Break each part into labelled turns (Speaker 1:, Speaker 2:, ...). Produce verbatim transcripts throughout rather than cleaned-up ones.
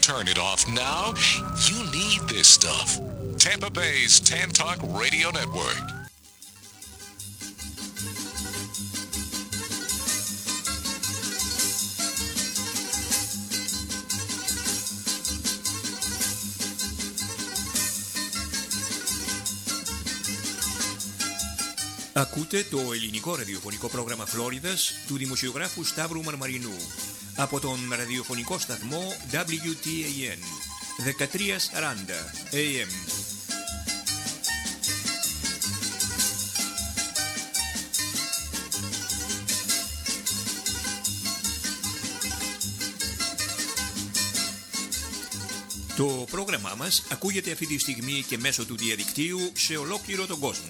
Speaker 1: turn it off now. You need this stuff. Tampa Bay's Tan Talk Radio Network.
Speaker 2: Ακούτε το ελληνικό ραδιοφωνικό πρόγραμμα Φλόριδας του δημοσιογράφου Σταύρου Μαρμαρινού από τον ραδιοφωνικό σταθμό ντάμπλιου τι έι εν δεκατριακόσια σαράντα έι εμ. Το πρόγραμμά μας ακούγεται αυτή τη στιγμή και μέσω του διαδικτύου σε ολόκληρο τον κόσμο.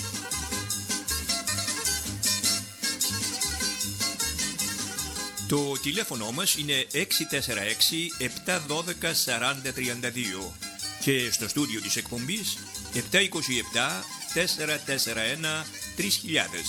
Speaker 2: Το τηλέφωνο μας είναι έξι τέσσερα έξι επτά ένα δύο τέσσερα μηδέν τρία δύο και στο στούντιο της εκπομπής επτά δύο επτά τέσσερα τέσσερα ένα τρεις χιλιάδες.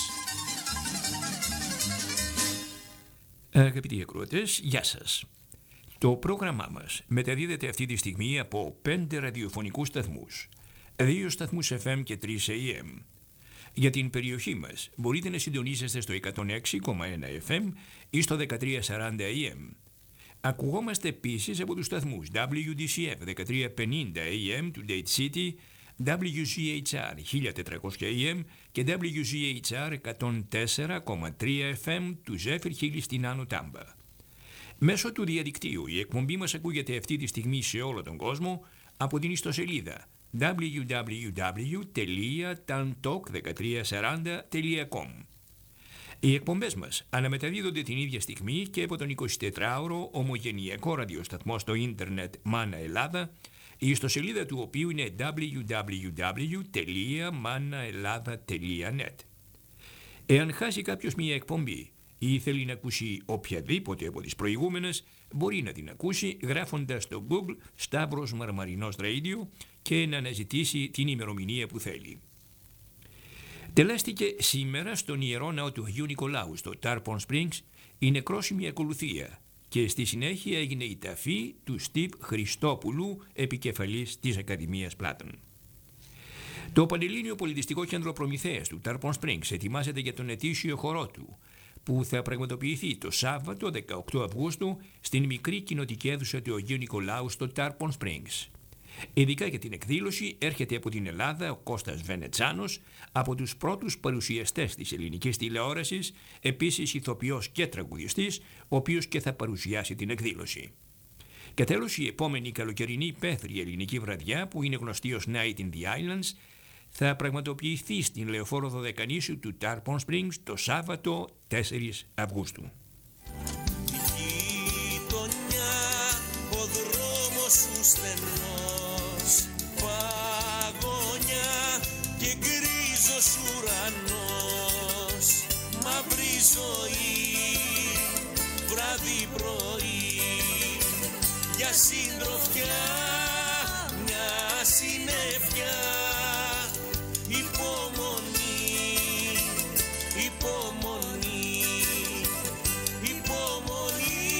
Speaker 2: Αγαπητοί ακροατές, γεια σας. Το πρόγραμμά μας μεταδίδεται αυτή τη στιγμή από πέντε ραδιοφωνικούς σταθμούς, δύο σταθμούς εφ εμ και τρεις έι εμ. Για την περιοχή μας μπορείτε να συντονίζεστε στο εκατόν έξι κόμμα ένα εφ εμ ή στο δεκατριακόσια σαράντα έι εμ. Ακουγόμαστε επίσης από τους σταθμούς ντάμπλιου ντι σι εφ δεκατριακόσια πενήντα έι εμ του Date City, ντάμπλιου ζι έιτς αρ χίλια τετρακόσια έι εμ και ντάμπλιου ζι έιτς αρ εκατόν τέσσερα κόμμα τρία εφ εμ του Zephyr Hill στην Άνω Τάμπα. Μέσω του διαδικτύου η εκπομπή μας ακούγεται αυτή τη στιγμή σε όλο τον κόσμο από την ιστοσελίδα ντάμπλιου ντάμπλιου ντάμπλιου τελεία tan talk δεκατριακόσια σαράντα τελεία com. Οι εκπομπές μας αναμεταδίδονται την ίδια στιγμή και από τον εικοσιτετράωρο ομογενειακό ραδιοσταθμό στο ίντερνετ Μάνα Ελλάδα, η ιστοσελίδα του οποίου είναι ντάμπλιου ντάμπλιου ντάμπλιου τελεία μάνα Ελλάδα τελεία net. Εάν χάσει κάποιος μια εκπομπή ή θέλει να ακούσει οποιαδήποτε από τις προηγούμενες, μπορεί να την ακούσει γράφοντας στο Google Σταύρος Μαρμαρινός Radio και να αναζητήσει την ημερομηνία που θέλει. Τελέστηκε σήμερα στον Ιερό Ναό του Αγίου Νικολάου στο Tarpon Springs η νεκρόσιμη ακολουθία και στη συνέχεια έγινε η ταφή του Στιβ Χριστόπουλου, επικεφαλής της Ακαδημίας Πλάτων. Το Πανελλήνιο Πολιτιστικό Κέντρο Προμηθέας του Tarpon Springs ετοιμάζεται για τον ετήσιο χορό του, που θα πραγματοποιηθεί το Σάββατο δεκαοκτώ Αυγούστου στην μικρή κοινοτική αίθουσα του Αγίου Νικολάου στο Tarpon Springs. Ειδικά για την εκδήλωση έρχεται από την Ελλάδα ο Κώστας Βενετσάνος, από τους πρώτους παρουσιαστές της ελληνικής τηλεόρασης, επίσης ηθοποιός και τραγουδιστής, ο οποίος και θα παρουσιάσει την εκδήλωση. Και τέλος, η επόμενη καλοκαιρινή υπαίθρια ελληνική βραδιά, που είναι γνωστή ως Night in the Islands, θα πραγματοποιηθεί στην Λεωφόρο Δωδεκανήσου του Tarpon Springs το Σάββατο τέσσερις Αυγούστου.
Speaker 3: Γειτονιά, ο δρόμος σου στενός, παγωνιά και γκρίζος ουρανός, μαύρη ζωή, βράδυ πρωί, για συντροφιά, μια συννεφιά. Υπομονή, υπομονή, υπομονή.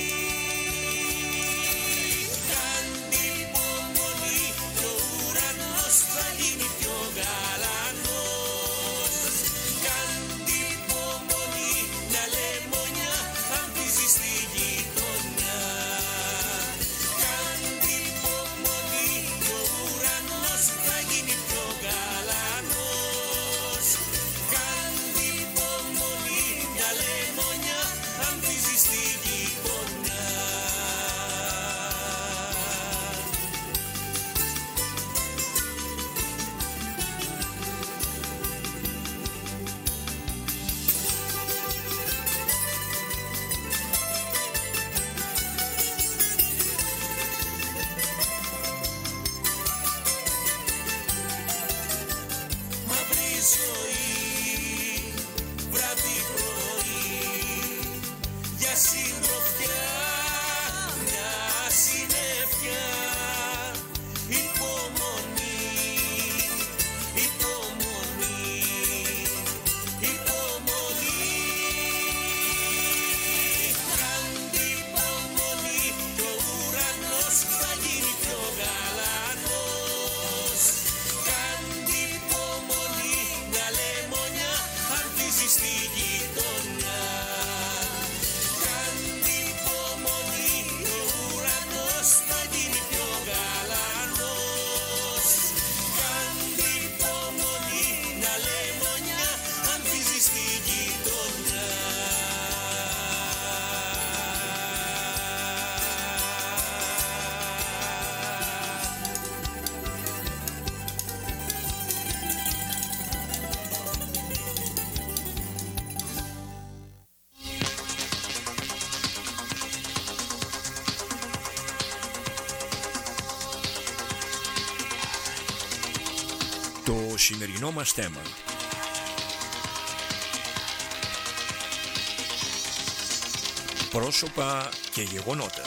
Speaker 3: Κάντε υπομονή, και ο ουρανός θα γίνει πιο γαλανός. Κάντε υπομονή, μια λεμονιά ανθίζει στη γειτονιά. Κάντε υπομονή, και ο ουρανός θα γίνει πιο
Speaker 2: σημερινό μας θέμα. Πρόσωπα και γεγονότα.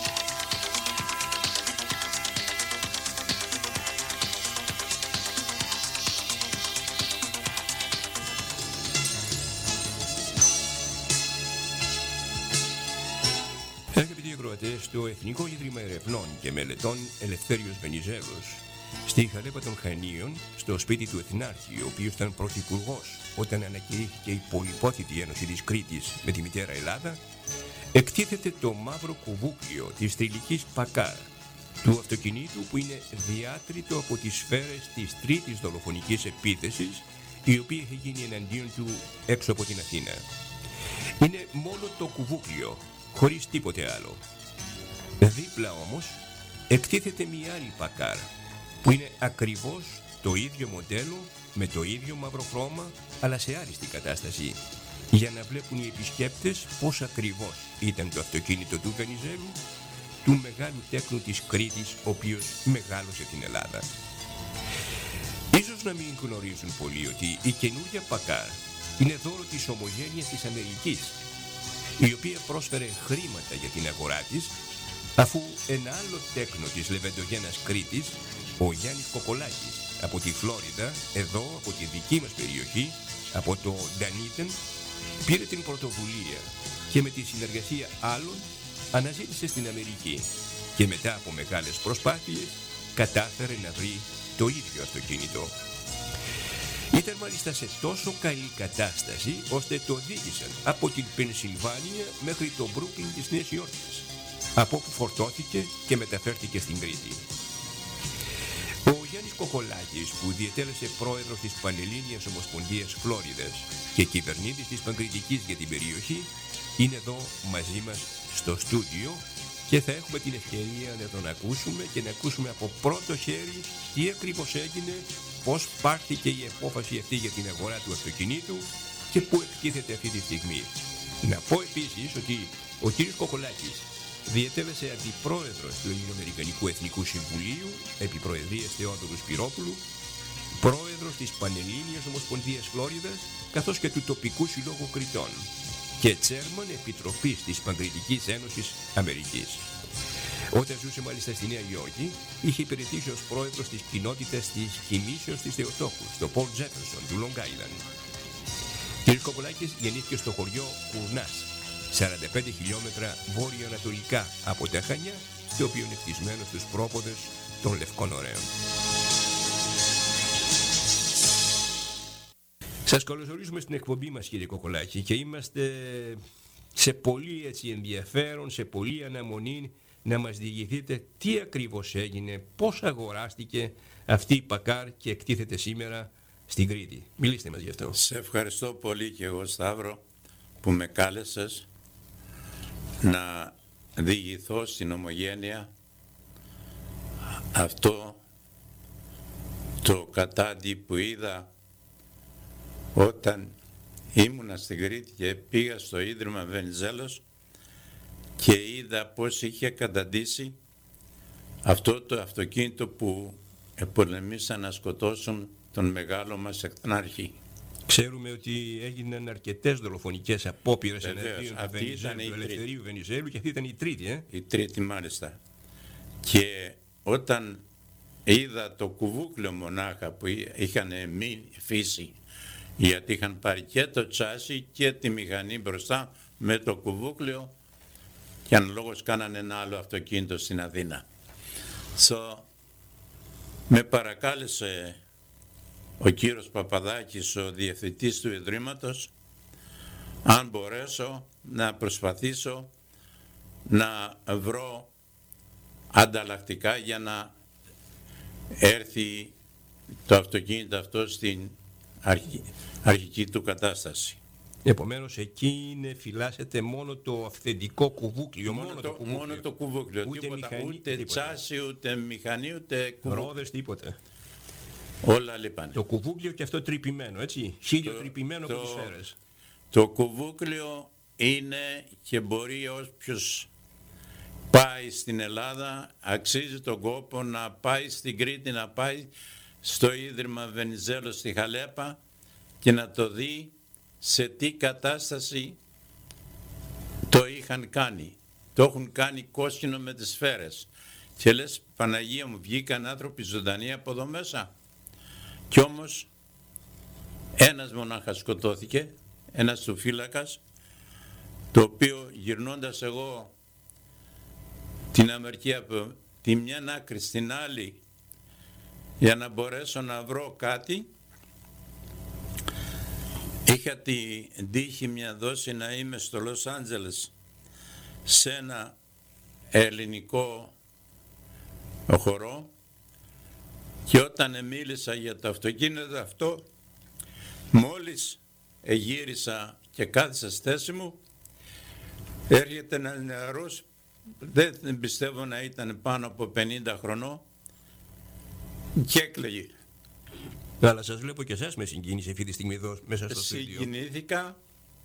Speaker 2: Αγαπητοί ακροατές, στο Εθνικό Ίδρυμα Ερευνών και Μελετών Ελευθέριος Βενιζέλος, στη Χαλέπα των Χανίων, στο σπίτι του Εθνάρχη, ο οποίος ήταν πρωθυπουργός όταν ανακηρύχθηκε η πολυπόθητη ένωση της Κρήτης με τη μητέρα Ελλάδα, εκτίθεται το μαύρο κουβούκλιο της θηλυκής Πακάρ, του αυτοκινήτου που είναι διάτριτο από τις σφαίρες της τρίτης δολοφονικής επίθεσης, η οποία είχε γίνει εναντίον του έξω από την Αθήνα. Είναι μόνο το κουβούκλιο, χωρίς τίποτε άλλο. Δίπλα όμως εκτίθεται μια άλλη Πακάρ, που είναι ακριβώς το ίδιο μοντέλο, με το ίδιο μαύρο χρώμα, αλλά σε άριστη κατάσταση, για να βλέπουν οι επισκέπτες πώς ακριβώς ήταν το αυτοκίνητο του Βενιζέλου, του μεγάλου τέκνου της Κρήτης, ο οποίος μεγάλωσε την Ελλάδα. Ίσως να μην γνωρίζουν πολλοί ότι η καινούργια Πακάρ είναι δώρο της Ομογένειας της Αμερικής, η οποία πρόσφερε χρήματα για την αγορά της, αφού ένα άλλο τέκνο της λεβεντογένας Κρήτης, ο Γιάννης Κοκολάκης, από τη Φλόριντα, εδώ από τη δική μας περιοχή, από το Ντανίτεν, πήρε την πρωτοβουλία και με τη συνεργασία άλλων αναζήτησε στην Αμερική και μετά από μεγάλες προσπάθειες κατάφερε να βρει το ίδιο αυτοκίνητο. Ήταν μάλιστα σε τόσο καλή κατάσταση ώστε το οδήγησαν από την Πενσιλβάνια μέχρι το Μπρούκλιν της Νέας Υόρκης, από όπου φορτώθηκε και μεταφέρθηκε στην Κρήτη. Ο Γιάννης Κοκολάκης, που διετέλεσε πρόεδρος της Πανελλήνιας Ομοσπονδίας Φλόριδας και κυβερνήτης της Παγκριτικής για την περιοχή, είναι εδώ μαζί μας στο στούντιο και θα έχουμε την ευκαιρία να τον ακούσουμε και να ακούσουμε από πρώτο χέρι τι ακριβώς έγινε, πώς πάρθηκε η απόφαση αυτή για την αγορά του αυτοκινήτου και πού εκτίθεται αυτή τη στιγμή. Να πω επίσης ότι ο κ. Κοκολάκης διετέλεσε αντιπρόεδρος του Ελληνοαμερικανικού Εθνικού Συμβουλίου επί προεδρίας Θεόδωρου Σπυρόπουλου, πρόεδρος της Πανελλήνιας Ομοσπονδίας Φλόριδας, καθώς και του τοπικού συλλόγου Κρητών και τσέρμαν επιτροπής της Παγκριτικής Ένωσης Αμερικής. Όταν ζούσε μάλιστα στη Νέα Υόρκη, είχε υπηρετήσει ως πρόεδρος της κοινότητας της Κινήσεως της Θεοτόκου, στο Port Jefferson του Long Island. κ. Κοκολάκης γεννήθηκε στο χωριό Κουρνάς, σαράντα πέντε χιλιόμετρα βόρειο-ανατολικά από τα Χανιά, το οποίο είναι χτισμένο στους πρόποδες των Λευκών Ωραίων. Σας καλωσορίζουμε στην εκπομπή μας, κύριε Κοκολάκη, και είμαστε σε πολύ έτσι ενδιαφέρον, σε πολύ αναμονή να μας διηγηθείτε τι ακριβώς έγινε, πώς αγοράστηκε αυτή η Πακάρ και εκτίθεται σήμερα στην Κρήτη. Μιλήστε μας γι' αυτό.
Speaker 4: Σε ευχαριστώ πολύ και εγώ, Σταύρο, που με κάλεσες να διηγηθώ στην Ομογένεια αυτό το κατάντι που είδα όταν ήμουνα στην Κρήτη και πήγα στο Ίδρυμα Βενιζέλος και είδα πως είχε καταντήσει αυτό το αυτοκίνητο που πολεμήσαν να σκοτώσουν τον μεγάλο μας Εθνάρχη.
Speaker 2: Ξέρουμε ότι έγιναν αρκετές δολοφονικές απόπειρες εναντίον του
Speaker 4: Βενιζέλου,
Speaker 2: του Ελευθερίου Βενιζέλου, και αυτή ήταν η τρίτη, ε?
Speaker 4: Η τρίτη μάλιστα. Και όταν είδα το κουβούκλιο μονάχα που είχαν μη φύση, γιατί είχαν πάρει και το τσάσι και τη μηχανή μπροστά με το κουβούκλιο, και αν λόγος κάνανε ένα άλλο αυτοκίνητο στην Αθήνα. So, με παρακάλεσε ο κύριος Παπαδάκης, ο διευθυντής του Ιδρύματος, αν μπορέσω να προσπαθήσω να βρω ανταλλακτικά για να έρθει το αυτοκίνητο αυτό στην αρχή, αρχική του κατάσταση.
Speaker 2: Επομένως εκεί είναι, φυλάσσεται μόνο το αυθεντικό κουβούκλιο.
Speaker 4: Μόνο, μόνο, το, το κουβούκλιο. Μόνο το κουβούκλιο.
Speaker 2: Ούτε,
Speaker 4: τίποτα,
Speaker 2: μηχανή,
Speaker 4: ούτε
Speaker 2: τίποτα.
Speaker 4: τσάσι, ούτε μηχανή, ούτε κουβούκλιο.
Speaker 2: Ρόδες, τίποτα.
Speaker 4: Όλα λείπανε.
Speaker 2: Το κουβούκλιο και αυτό τρυπημένο, έτσι. Χίλιο το, τρυπημένο από τις σφαίρες.
Speaker 4: Το κουβούκλιο είναι και μπορεί όποιος πάει στην Ελλάδα, αξίζει τον κόπο να πάει στην Κρήτη, να πάει στο Ίδρυμα Βενιζέλος στη Χαλέπα και να το δει σε τι κατάσταση το είχαν κάνει. Το έχουν κάνει κόσκινο με τις σφαίρες. Και λες, Παναγία μου, βγήκαν άνθρωποι ζωντανοί από εδώ μέσα. Κι όμως ένας μονάχα σκοτώθηκε, ένας του φύλακας, το οποίο γυρνώντας εγώ την Αμερική από τη μια άκρη στην άλλη για να μπορέσω να βρω κάτι, είχα την τύχη μια δόση να είμαι στο Λος Άντζελες σε ένα ελληνικό χορό, και όταν μίλησα για το αυτοκίνητο αυτό, μόλις γύρισα και κάθισα στη θέση μου, έρχεται ένας νεαρός, δεν πιστεύω να ήταν πάνω από πενήντα χρονών, και έκλαιγε.
Speaker 2: Αλλά σας βλέπω και εσάς με συγκίνηση αυτή τη στιγμή εδώ μέσα στο στούντιο.
Speaker 4: Συγκινήθηκα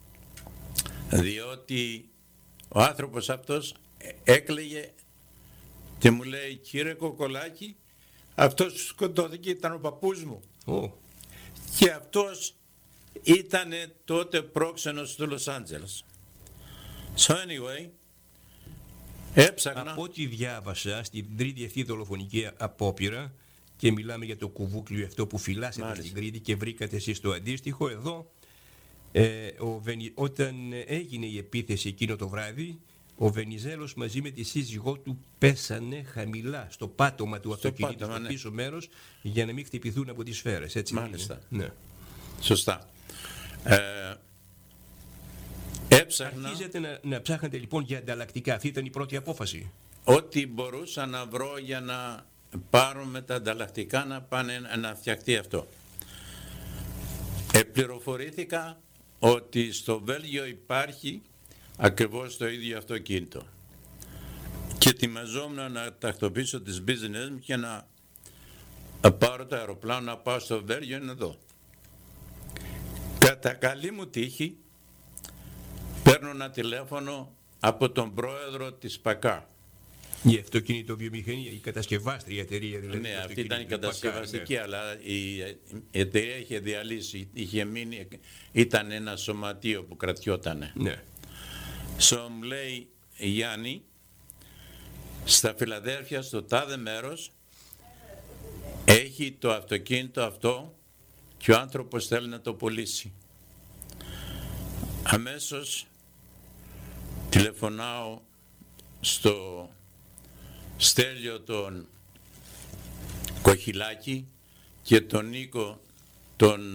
Speaker 4: διότι ο άνθρωπος αυτός έκλαιγε και μου λέει, κύριε Κοκολάκη, αυτός που σκοτώθηκε ήταν ο παππούς μου.
Speaker 2: Oh.
Speaker 4: Και αυτός ήταν τότε πρόξενος του Λος Άντζελες. So anyway, έψαχνα.
Speaker 2: Από ό,τι διάβασα στην τρίτη αυτή δολοφονική απόπειρα, και μιλάμε για το κουβούκλιο αυτό που φυλάσσεται
Speaker 4: Μάλιστα.
Speaker 2: στην Κρήτη και βρήκατε εσείς το αντίστοιχο εδώ, ε, ο Βενι... όταν έγινε η επίθεση εκείνο το βράδυ, ο Βενιζέλος μαζί με τη σύζυγό του πέσανε χαμηλά στο πάτωμα του αυτοκινήτου,
Speaker 4: πάτωμα,
Speaker 2: στο
Speaker 4: ναι.
Speaker 2: πίσω μέρος, για να μην χτυπηθούν από τις σφαίρες. Έτσι
Speaker 4: Μάλιστα.
Speaker 2: είναι? Ναι.
Speaker 4: Σωστά. Ε, έψαχνα.
Speaker 2: Αρχίζετε να, να ψάχνετε λοιπόν για ανταλλακτικά. Αυτή ήταν η πρώτη απόφαση.
Speaker 4: Ό,τι μπορούσα να βρω για να πάρουμε τα ανταλλακτικά να πάνε να φτιαχτεί αυτό. Επληροφορήθηκα ότι στο Βέλγιο υπάρχει ακριβώς το ίδιο αυτοκίνητο. Και ετοιμαζόμουν να τακτοποιήσω τις business μου και να πάρω το αεροπλάνο να πάω στο Βέλγιο να δω. Κατά καλή μου τύχη παίρνω ένα τηλέφωνο από τον πρόεδρο της ΠΑΚΑ.
Speaker 2: Η αυτοκινητοβιομηχανία, η κατασκευάστρια εταιρεία δηλαδή.
Speaker 4: Ναι,
Speaker 2: του
Speaker 4: αυτή ήταν η
Speaker 2: αυτοκινήτου,
Speaker 4: κατασκευαστική,
Speaker 2: ναι.
Speaker 4: αλλά η εταιρεία είχε διαλύσει, είχε μείνει, ήταν ένα σωματείο που κρατιότανε.
Speaker 2: Ναι.
Speaker 4: So, μου λέει, Γιάννη, στα Φιλαδέλφια, στο τάδε μέρος, έχει το αυτοκίνητο αυτό και ο άνθρωπος θέλει να το πουλήσει. Αμέσως τηλεφωνάω στο Στέλιο τον Κοχυλάκη και τον Νίκο τον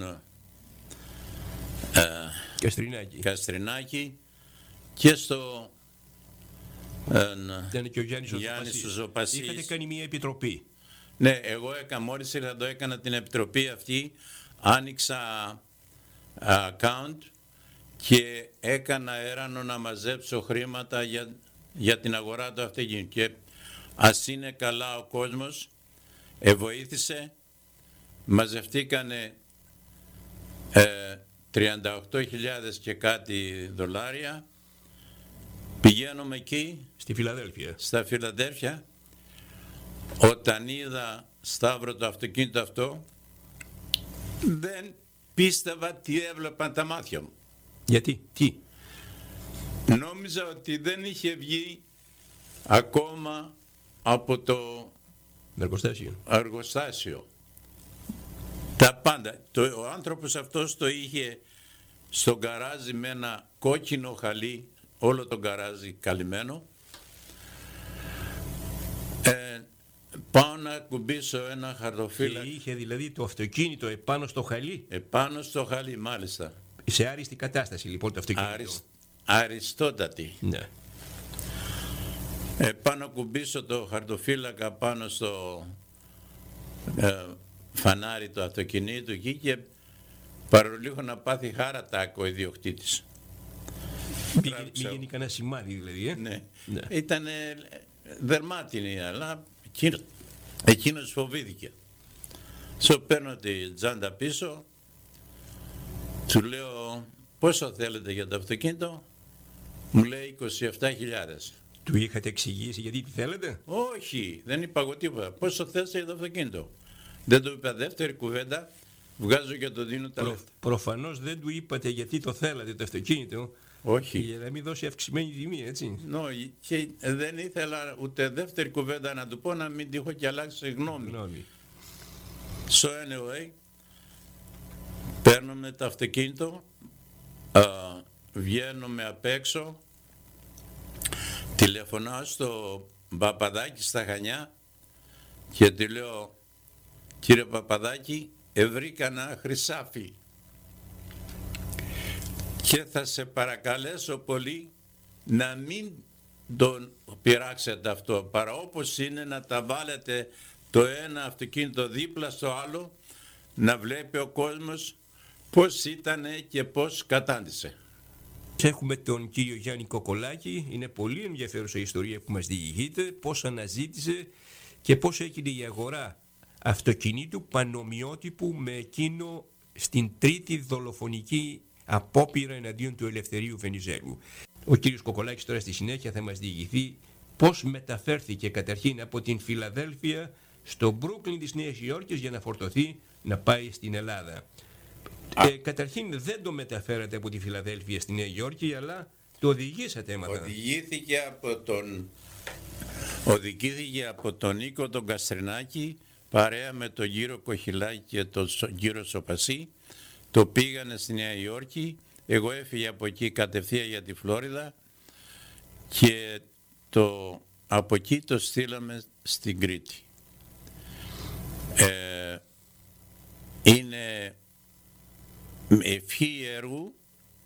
Speaker 4: ε,
Speaker 2: Καστρινάκη.
Speaker 4: Καστρινάκη και στο ε,
Speaker 2: Ήταν και ο Γιάννης ο
Speaker 4: Γιάννης
Speaker 2: Ζωπασής.
Speaker 4: ο Ζωπασής.
Speaker 2: Είχατε κάνει μια επιτροπή.
Speaker 4: Ναι, εγώ έκανα, μόλις ήρθα το έκανα την επιτροπή αυτή, άνοιξα account και έκανα έρανο να μαζέψω χρήματα για, για την αγορά του αυτοκίνητου. Και ας είναι καλά ο κόσμος, εβοήθησε, μαζευτήκανε ε, τριάντα οκτώ χιλιάδες και κάτι δολάρια, πηγαίνουμε εκεί,
Speaker 2: Στη Φιλαδέλφια.
Speaker 4: στα Φιλαδέλφια. Όταν είδα, Σταύρο, το αυτοκίνητο αυτό, δεν πίστευα τι έβλεπαν τα μάτια μου.
Speaker 2: Γιατί, τι.
Speaker 4: Νόμιζα ότι δεν είχε βγει ακόμα από το
Speaker 2: Εργοστάσιο.
Speaker 4: εργοστάσιο. Τα πάντα. Το, ο άνθρωπος αυτός το είχε στο γκαράζι με ένα κόκκινο χαλί, όλο το γκαράζι καλυμμένο. Ε, πάω να κουμπίσω ένα
Speaker 2: Και
Speaker 4: χαρτοφύλακα
Speaker 2: είχε δηλαδή το αυτοκίνητο επάνω στο χαλί.
Speaker 4: επάνω στο χαλί, μάλιστα.
Speaker 2: Σε άριστη κατάσταση λοιπόν το αυτοκίνητο.
Speaker 4: Αρισ, αριστότατη.
Speaker 2: Ναι.
Speaker 4: Ε, πάνω να κουμπίσω το χαρτοφύλακα πάνω στο ε, φανάρι του αυτοκινήτου εκεί και παρολίγο να πάθει χάρατάκο ο ιδιοκτήτης.
Speaker 2: Μην γίνει κανένα σημάδι δηλαδή. Ε?
Speaker 4: Ναι.
Speaker 2: Ναι.
Speaker 4: Ήταν δερμάτινη, αλλά εκείνο, εκείνος φοβήθηκε. Σου παίρνω τη τζάντα πίσω, του λέω πόσο θέλετε για το αυτοκίνητο, μου λέει είκοσι επτά χιλιάδες.
Speaker 2: Του είχατε εξηγήσει γιατί τι θέλετε.
Speaker 4: Όχι, δεν είπα εγώ τίποτα. Πόσο θες για το αυτοκίνητο. Δεν του είπα δεύτερη κουβέντα, βγάζω και το δίνω τα
Speaker 2: Προ,
Speaker 4: λεφτά.
Speaker 2: προφανώς δεν του είπατε γιατί το θέλατε το αυτοκίνητο.
Speaker 4: Όχι.
Speaker 2: Για να μην δώσει αυξημένη τιμή, έτσι.
Speaker 4: No, και δεν ήθελα ούτε δεύτερη κουβέντα να του πω, να μην τυχώ και αλλάξει γνώμη.
Speaker 2: Γνώμη.
Speaker 4: So anyway, παίρνουμε το αυτοκίνητο, α, βγαίνουμε απ' έξω, τηλεφωνάω στο Παπαδάκη στα Χανιά και του λέω, κύριε Παπαδάκη, ευρήκα ένα χρυσάφι και θα σε παρακαλέσω πολύ να μην τον πειράξετε αυτό, παρά όπως είναι να τα βάλετε το ένα αυτοκίνητο δίπλα στο άλλο, να βλέπει ο κόσμος πώς ήτανε και πώς κατάντησε.
Speaker 2: Έχουμε τον κύριο Γιάννη Κοκολάκη, είναι πολύ ενδιαφέρουσα η ιστορία που μας διηγείται, πώς αναζήτησε και πώς έγινε η αγορά αυτοκινήτου πανομοιότυπου με εκείνο στην τρίτη δολοφονική απόπειρα εναντίον του Ελευθερίου Βενιζέλου. Ο κύριος Κοκολάκης τώρα στη συνέχεια θα μας διηγηθεί πώς μεταφέρθηκε καταρχήν από την Φιλαδέλφια στο Μπρούκλιν της Νέας Υόρκης για να φορτωθεί να πάει στην Ελλάδα. Ε, καταρχήν δεν το μεταφέρατε από τη Φιλαδέλφια στη Νέα Υόρκη, αλλά το οδηγήσατε, έμαθα.
Speaker 4: Οδηγήθηκε από τον, οδηγήθηκε από τον Νίκο τον Καστρινάκη, παρέα με τον κύριο Κοχυλάκη και τον κύριο Σοπασί. Το πήγανε στη Νέα Υόρκη, εγώ έφυγα από εκεί κατευθείαν για τη Φλόριδα και το, από εκεί το στείλαμε στην Κρήτη. Ε, είναι ευχή έργου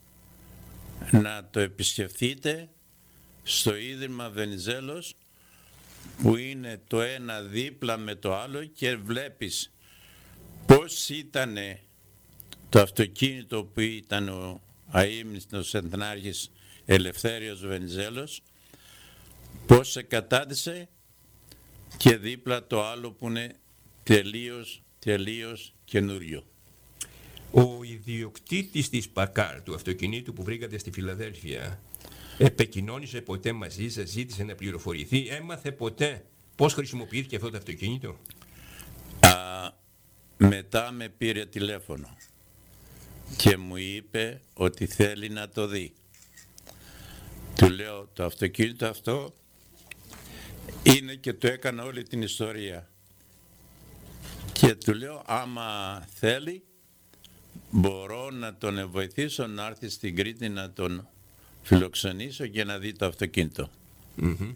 Speaker 4: να το επισκεφθείτε στο Ίδρυμα Βενιζέλος, που είναι το ένα δίπλα με το άλλο, και βλέπεις πώς ήταν το αυτοκίνητο που ήταν ο αείμνηστος εθνάρχης Ελευθέριος Βενιζέλος, πώς σε κατάντησε, και δίπλα το άλλο που είναι τελείως, τελείως καινούριο.
Speaker 2: Ο ιδιοκτήτης της Πακάρ, του αυτοκινήτου που βρήκατε στη Φιλαδέλφια, επικοινώνησε ποτέ μαζί σας, ζήτησε να πληροφορηθεί, έμαθε ποτέ πώς χρησιμοποιήθηκε αυτό το αυτοκίνητο?
Speaker 4: Α, μετά με πήρε τηλέφωνο και μου είπε ότι θέλει να το δει. Του λέω, το αυτοκίνητο αυτό είναι, και του έκανα όλη την ιστορία, και του λέω, άμα θέλει μπορώ να τον βοηθήσω να έρθει στην Κρήτη να τον φιλοξενήσω και να δει το αυτοκίνητο.
Speaker 2: Mm-hmm.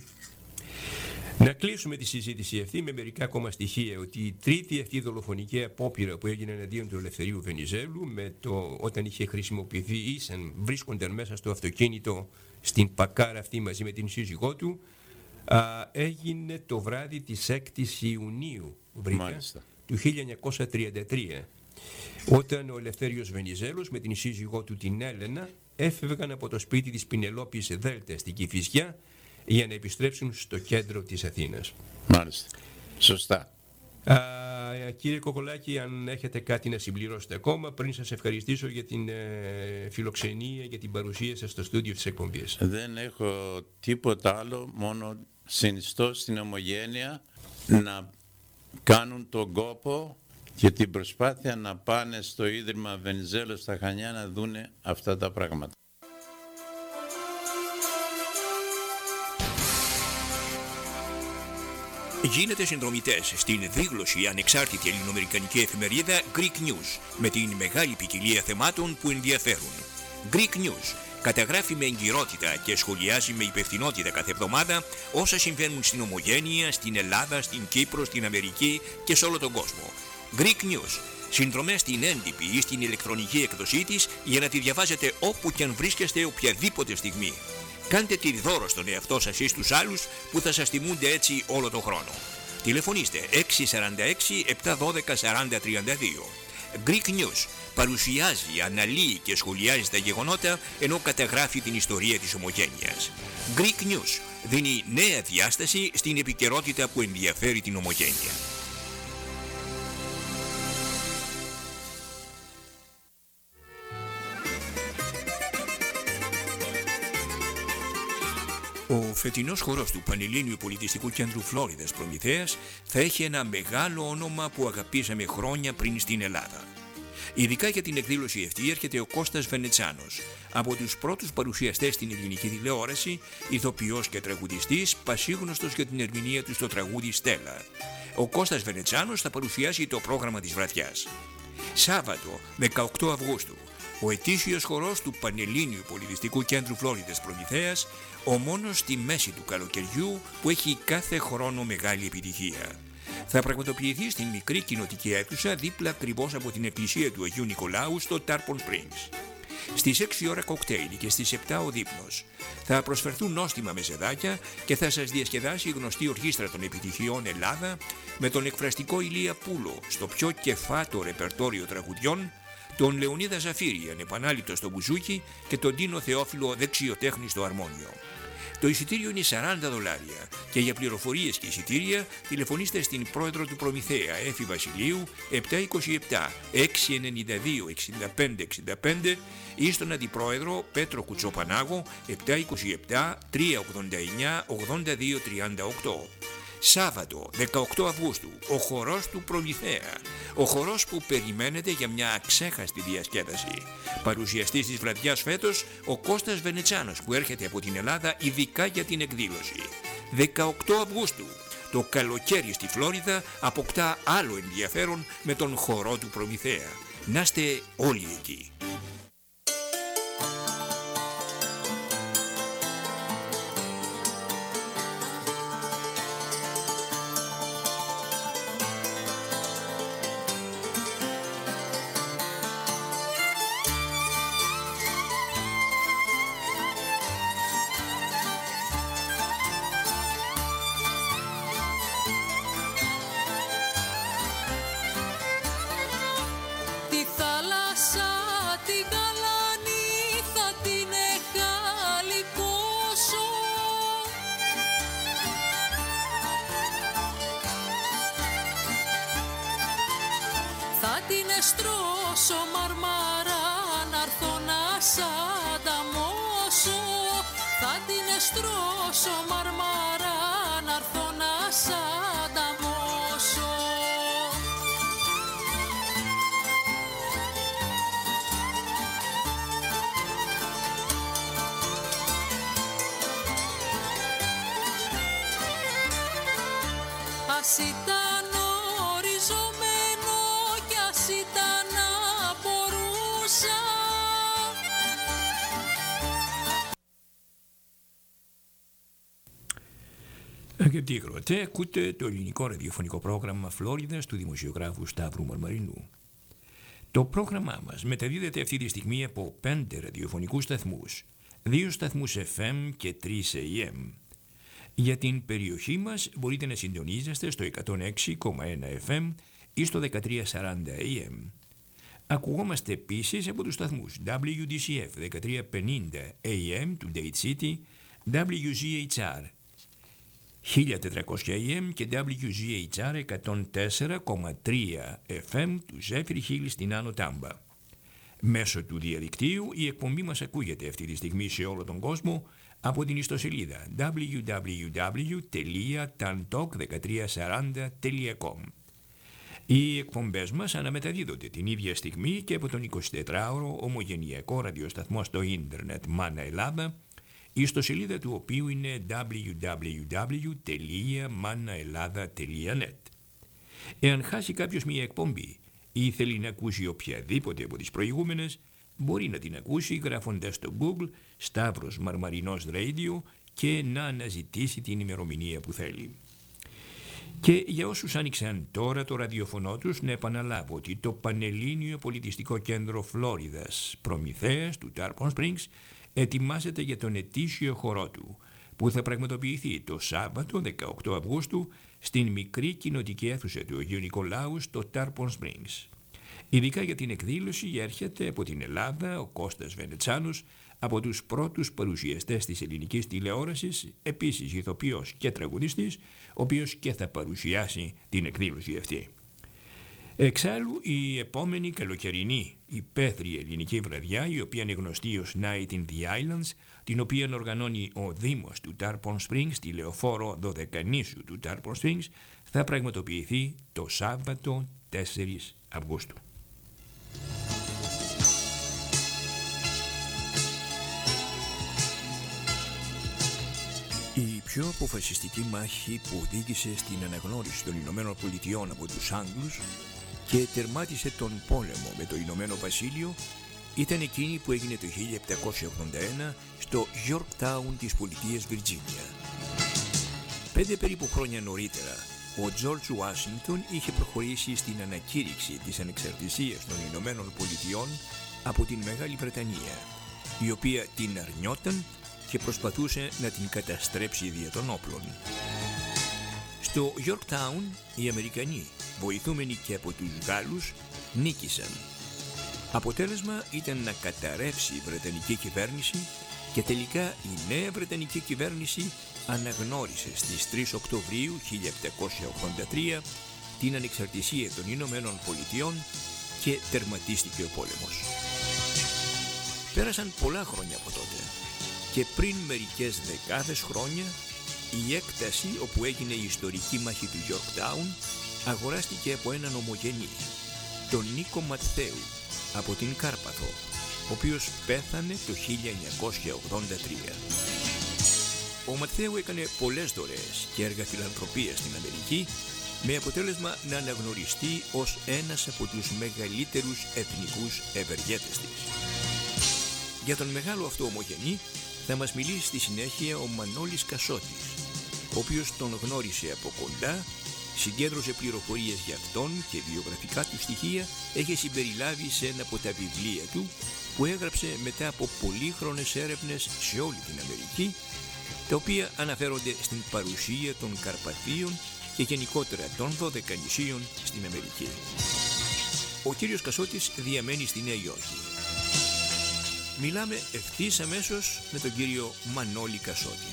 Speaker 2: Να κλείσουμε τη συζήτηση αυτή με μερικά ακόμα στοιχεία, ότι η τρίτη αυτή δολοφονική απόπειρα που έγινε εναντίον του Ελευθερίου Βενιζέλου, με το, όταν είχε χρησιμοποιηθεί, ήσαν, βρίσκονταν μέσα στο αυτοκίνητο στην Πακάρα αυτή μαζί με την σύζυγό του, α, έγινε το βράδυ της έκτης Ιουνίου βρήκα, του χίλια εννιακόσια τριάντα τρία, όταν ο Ελευθέριος Βενιζέλος με την σύζυγό του την Έλενα έφευγαν από το σπίτι της Πινελόπης Δέλτα στην Κηφισιά για να επιστρέψουν στο κέντρο της Αθήνας.
Speaker 4: Μάλιστα. Σωστά.
Speaker 2: Α, κύριε Κοκολάκη, αν έχετε κάτι να συμπληρώσετε ακόμα, πριν σας ευχαριστήσω για την ε, φιλοξενία, για την παρουσία σας στο στούντιο της εκπομπής.
Speaker 4: Δεν έχω τίποτα άλλο, μόνο συνιστώ στην Ομογένεια να κάνουν τον κόπο και την προσπάθεια να πάνε στο Ίδρυμα Βενιζέλος στα Χανιά να δούνε αυτά τα πράγματα.
Speaker 2: Γίνετε συνδρομητές στην δίγλωση ανεξάρτητη ελληνοαμερικανική εφημερίδα Greek News με την μεγάλη ποικιλία θεμάτων που ενδιαφέρουν. Greek News καταγράφει με εγκυρότητα και σχολιάζει με υπευθυνότητα κάθε εβδομάδα όσα συμβαίνουν στην Ομογένεια, στην Ελλάδα, στην Κύπρο, στην Αμερική και σε όλο τον κόσμο. Greek News. Συνδρομές στην έντυπη ή στην ηλεκτρονική εκδοσή της για να τη διαβάζετε όπου και αν βρίσκεστε οποιαδήποτε στιγμή. Κάντε τη δώρο στον εαυτό σας ή στους άλλους που θα σας τιμούνται έτσι όλο τον χρόνο. Τηλεφωνήστε έξι τέσσερα έξι επτά ένα δύο σαράντα τριάντα δύο. Greek News παρουσιάζει, αναλύει και σχολιάζει τα γεγονότα ενώ καταγράφει την ιστορία της Ομογένειας. Greek News δίνει νέα διάσταση στην επικαιρότητα που ενδιαφέρει την Ομογένεια. Ο φετινός χορός του Πανελλήνιου Πολιτιστικού Κέντρου Φλόριδας Προμηθέας θα έχει ένα μεγάλο όνομα που αγαπήσαμε χρόνια πριν στην Ελλάδα. Ειδικά για την εκδήλωση αυτή έρχεται ο Κώστας Βενετσάνος, από τους πρώτους παρουσιαστές στην ελληνική τηλεόραση, ηθοποιός και τραγουδιστής, πασίγνωστος για την ερμηνεία του στο τραγούδι Στέλλα. Ο Κώστας Βενετσάνος θα παρουσιάσει το πρόγραμμα της βραδιάς. Σάββατο, δεκαοκτώ Αυγούστου, ο ετήσιος χορός του Πανελλήνιου Πολιτιστικού Κέντρου Φλόριδας Προμηθέας, ο μόνος στη μέση του καλοκαιριού που έχει κάθε χρόνο μεγάλη επιτυχία. Θα πραγματοποιηθεί στην μικρή κοινοτική αίθουσα δίπλα ακριβώς από την εκκλησία του Αγίου Νικολάου στο Tarpon Springs. Στις έξι ώρα κοκτέιλ και στις επτά ο δείπνος. Θα προσφερθούν νόστιμα μεζεδάκια και θα σας διασκεδάσει η γνωστή ορχήστρα των επιτυχιών Ελλάδα με τον εκφραστικό Ηλία Πούλο στο πιο κεφάτο ρεπερτόριο τραγουδιών, τον Λεωνίδα Ζαφύρη ανεπανάληπτο στο μπουζούκι και τον Τίνο Θεόφιλο δεξιοτέχνη στο αρμόνιο. Το εισιτήριο είναι σαράντα δολάρια και για πληροφορίες και εισιτήρια τηλεφωνήστε στην πρόεδρο του Προμηθέα Έφη Βασιλείου επτά είκοσι επτά έξι ενενήντα δύο εξήντα πέντε εξήντα πέντε ή στον αντιπρόεδρο Πέτρο Κουτσοπανάγο επτά είκοσι επτά τριακόσια ογδόντα εννιά ογδόντα δύο τριάντα οκτώ. Σάββατο, δεκαοκτώ Αυγούστου, ο χορός του Προμηθέα. Ο χορός που περιμένετε για μια αξέχαστη διασκέδαση. Παρουσιαστής της βραδιάς φέτος, ο Κώστας Βενετσάνος που έρχεται από την Ελλάδα ειδικά για την εκδήλωση. δεκαοκτώ Αυγούστου, το καλοκαίρι στη Φλόριδα αποκτά άλλο ενδιαφέρον με τον χορό του Προμηθέα. Να είστε όλοι εκεί.
Speaker 5: Ας ήταν οριζωμένο κι ας ήταν να μπορούσα.
Speaker 2: Αγαπητοί ακροατές, ακούτε το ελληνικό ραδιοφωνικό πρόγραμμα Φλόριδας του δημοσιογράφου Σταύρου Μαρμαρινού. Το πρόγραμμά μας μεταδίδεται αυτή τη στιγμή από πέντε ραδιοφωνικούς σταθμούς, δύο σταθμούς εφ εμ και τρεις έι εμ. Για την περιοχή μας μπορείτε να συντονίζεστε στο εκατόν έξι κόμμα ένα εφ εμ ή στο δεκατρία σαράντα έι εμ. Ακουγόμαστε επίσης από τους σταθμούς ντάμπλιου ντι σι εφ δεκατρία πενήντα έι εμ του Date City, ντάμπλιου ζι έιτς αρ χίλια τετρακόσια έι εμ και ντάμπλιου ζι έιτς αρ εκατόν τέσσερα κόμμα τρία εφ εμ του Zephyr Hill στην Άνω Τάμπα. Μέσω του διαδικτύου η εκπομπή μας ακούγεται αυτή τη στιγμή σε όλο τον κόσμο από την ιστοσελίδα ντάμπλιου ντάμπλιου ντάμπλιου τελεία ταντοκ δεκατρία σαράντα τελεία κομ. Οι εκπομπές μας αναμεταδίδονται την ίδια στιγμή και από τον εικοσιτετράωρο ομογενειακό ραδιοσταθμό στο ίντερνετ Μάνα Ελλάδα, η ιστοσελίδα του οποίου είναι ντάμπλιου ντάμπλιου ντάμπλιου τελεία μάνα Ελλάδα τελεία νετ. Εάν χάσει κάποιος μία εκπομπή ή θέλει να ακούσει οποιαδήποτε από τις προηγούμενες, μπορεί να την ακούσει γράφοντας στο Google Σταύρος Μαρμαρινός Radio και να αναζητήσει την ημερομηνία που θέλει. Και για όσους άνοιξαν τώρα το ραδιοφωνό τους, να επαναλάβω ότι το Πανελλήνιο Πολιτιστικό Κέντρο Φλόριδας Προμηθέας του Tarpon Springs ετοιμάζεται για τον ετήσιο χορό του, που θα πραγματοποιηθεί το Σάββατο δεκαοκτώ Αυγούστου στην μικρή κοινοτική αίθουσα του Αγίου Νικολάου στο Tarpon Springs. Ειδικά για την εκδήλωση έρχεται από την Ελλάδα ο Κώστας Βενετσάνος, από τους πρώτους παρουσιαστές της ελληνικής τηλεόρασης, επίσης ηθοποιός και τραγουδιστής, ο οποίος και θα παρουσιάσει την εκδήλωση αυτή. Εξάλλου η επόμενη καλοκαιρινή υπαίθρη ελληνική βραδιά, η οποία είναι γνωστή ως Night in the Islands, την οποία οργανώνει ο Δήμος του Tarpon Springs στη λεωφόρο Δωδεκανήσου του Tarpon Springs, θα πραγματοποιηθεί το Σάββατο τέσσερις Αυγούστου. Η πιο αποφασιστική μάχη που οδήγησε στην αναγνώριση των Ηνωμένων Πολιτειών από τους Άγγλους και τερμάτισε τον πόλεμο με το Ηνωμένο Βασίλειο ήταν εκείνη που έγινε το χίλια επτακόσια ογδόντα ένα στο Yorktown της πολιτείας Βιρτζίνια. Πέντε περίπου χρόνια νωρίτερα, ο Τζορτζ Ουάσιγκτον είχε προχωρήσει στην ανακήρυξη της ανεξαρτησίας των Ηνωμένων Πολιτειών από την Μεγάλη Βρετανία, η οποία την αρνιόταν και προσπαθούσε να την καταστρέψει δια των όπλων. Στο Yorktown οι Αμερικανοί, βοηθούμενοι και από τους Γάλλους, νίκησαν. Αποτέλεσμα ήταν να καταρρεύσει η Βρετανική κυβέρνηση και τελικά η νέα Βρετανική κυβέρνηση αναγνώρισε στις τρεις Οκτωβρίου χίλια επτακόσια ογδόντα τρία την ανεξαρτησία των Ηνωμένων Πολιτειών και τερματίστηκε ο πόλεμος. Πέρασαν πολλά χρόνια από τότε και πριν μερικές δεκάδες χρόνια η έκταση όπου έγινε η ιστορική μάχη του Yorktown αγοράστηκε από έναν ομογενή, τον Νίκο Ματθαίου, από την Κάρπαθο, ο οποίος πέθανε το χίλια εννιακόσια ογδόντα τρία. Ο Ματθαίου έκανε πολλές δωρεές και έργα φιλανθρωπίας στην Αμερική, με αποτέλεσμα να αναγνωριστεί ως ένας από τους μεγαλύτερους εθνικούς ευεργέτες της. Για τον μεγάλο αυτό ομογενή θα μας μιλήσει στη συνέχεια ο Μανώλης Κασότης, ο οποίος τον γνώρισε από κοντά, συγκέντρωσε πληροφορίες για αυτόν και βιογραφικά του στοιχεία έχει συμπεριλάβει σε ένα από τα βιβλία του που έγραψε μετά από πολύχρονες έρευνες σε όλη την Αμερική, τα οποία αναφέρονται στην παρουσία των Καρπαθίων και γενικότερα των Δωδεκανησίων στην Αμερική. Ο κύριος Κασότης διαμένει στη Νέα Υόρκη. Μιλάμε ευθύς αμέσως με τον κύριο Μανώλη Κασότη.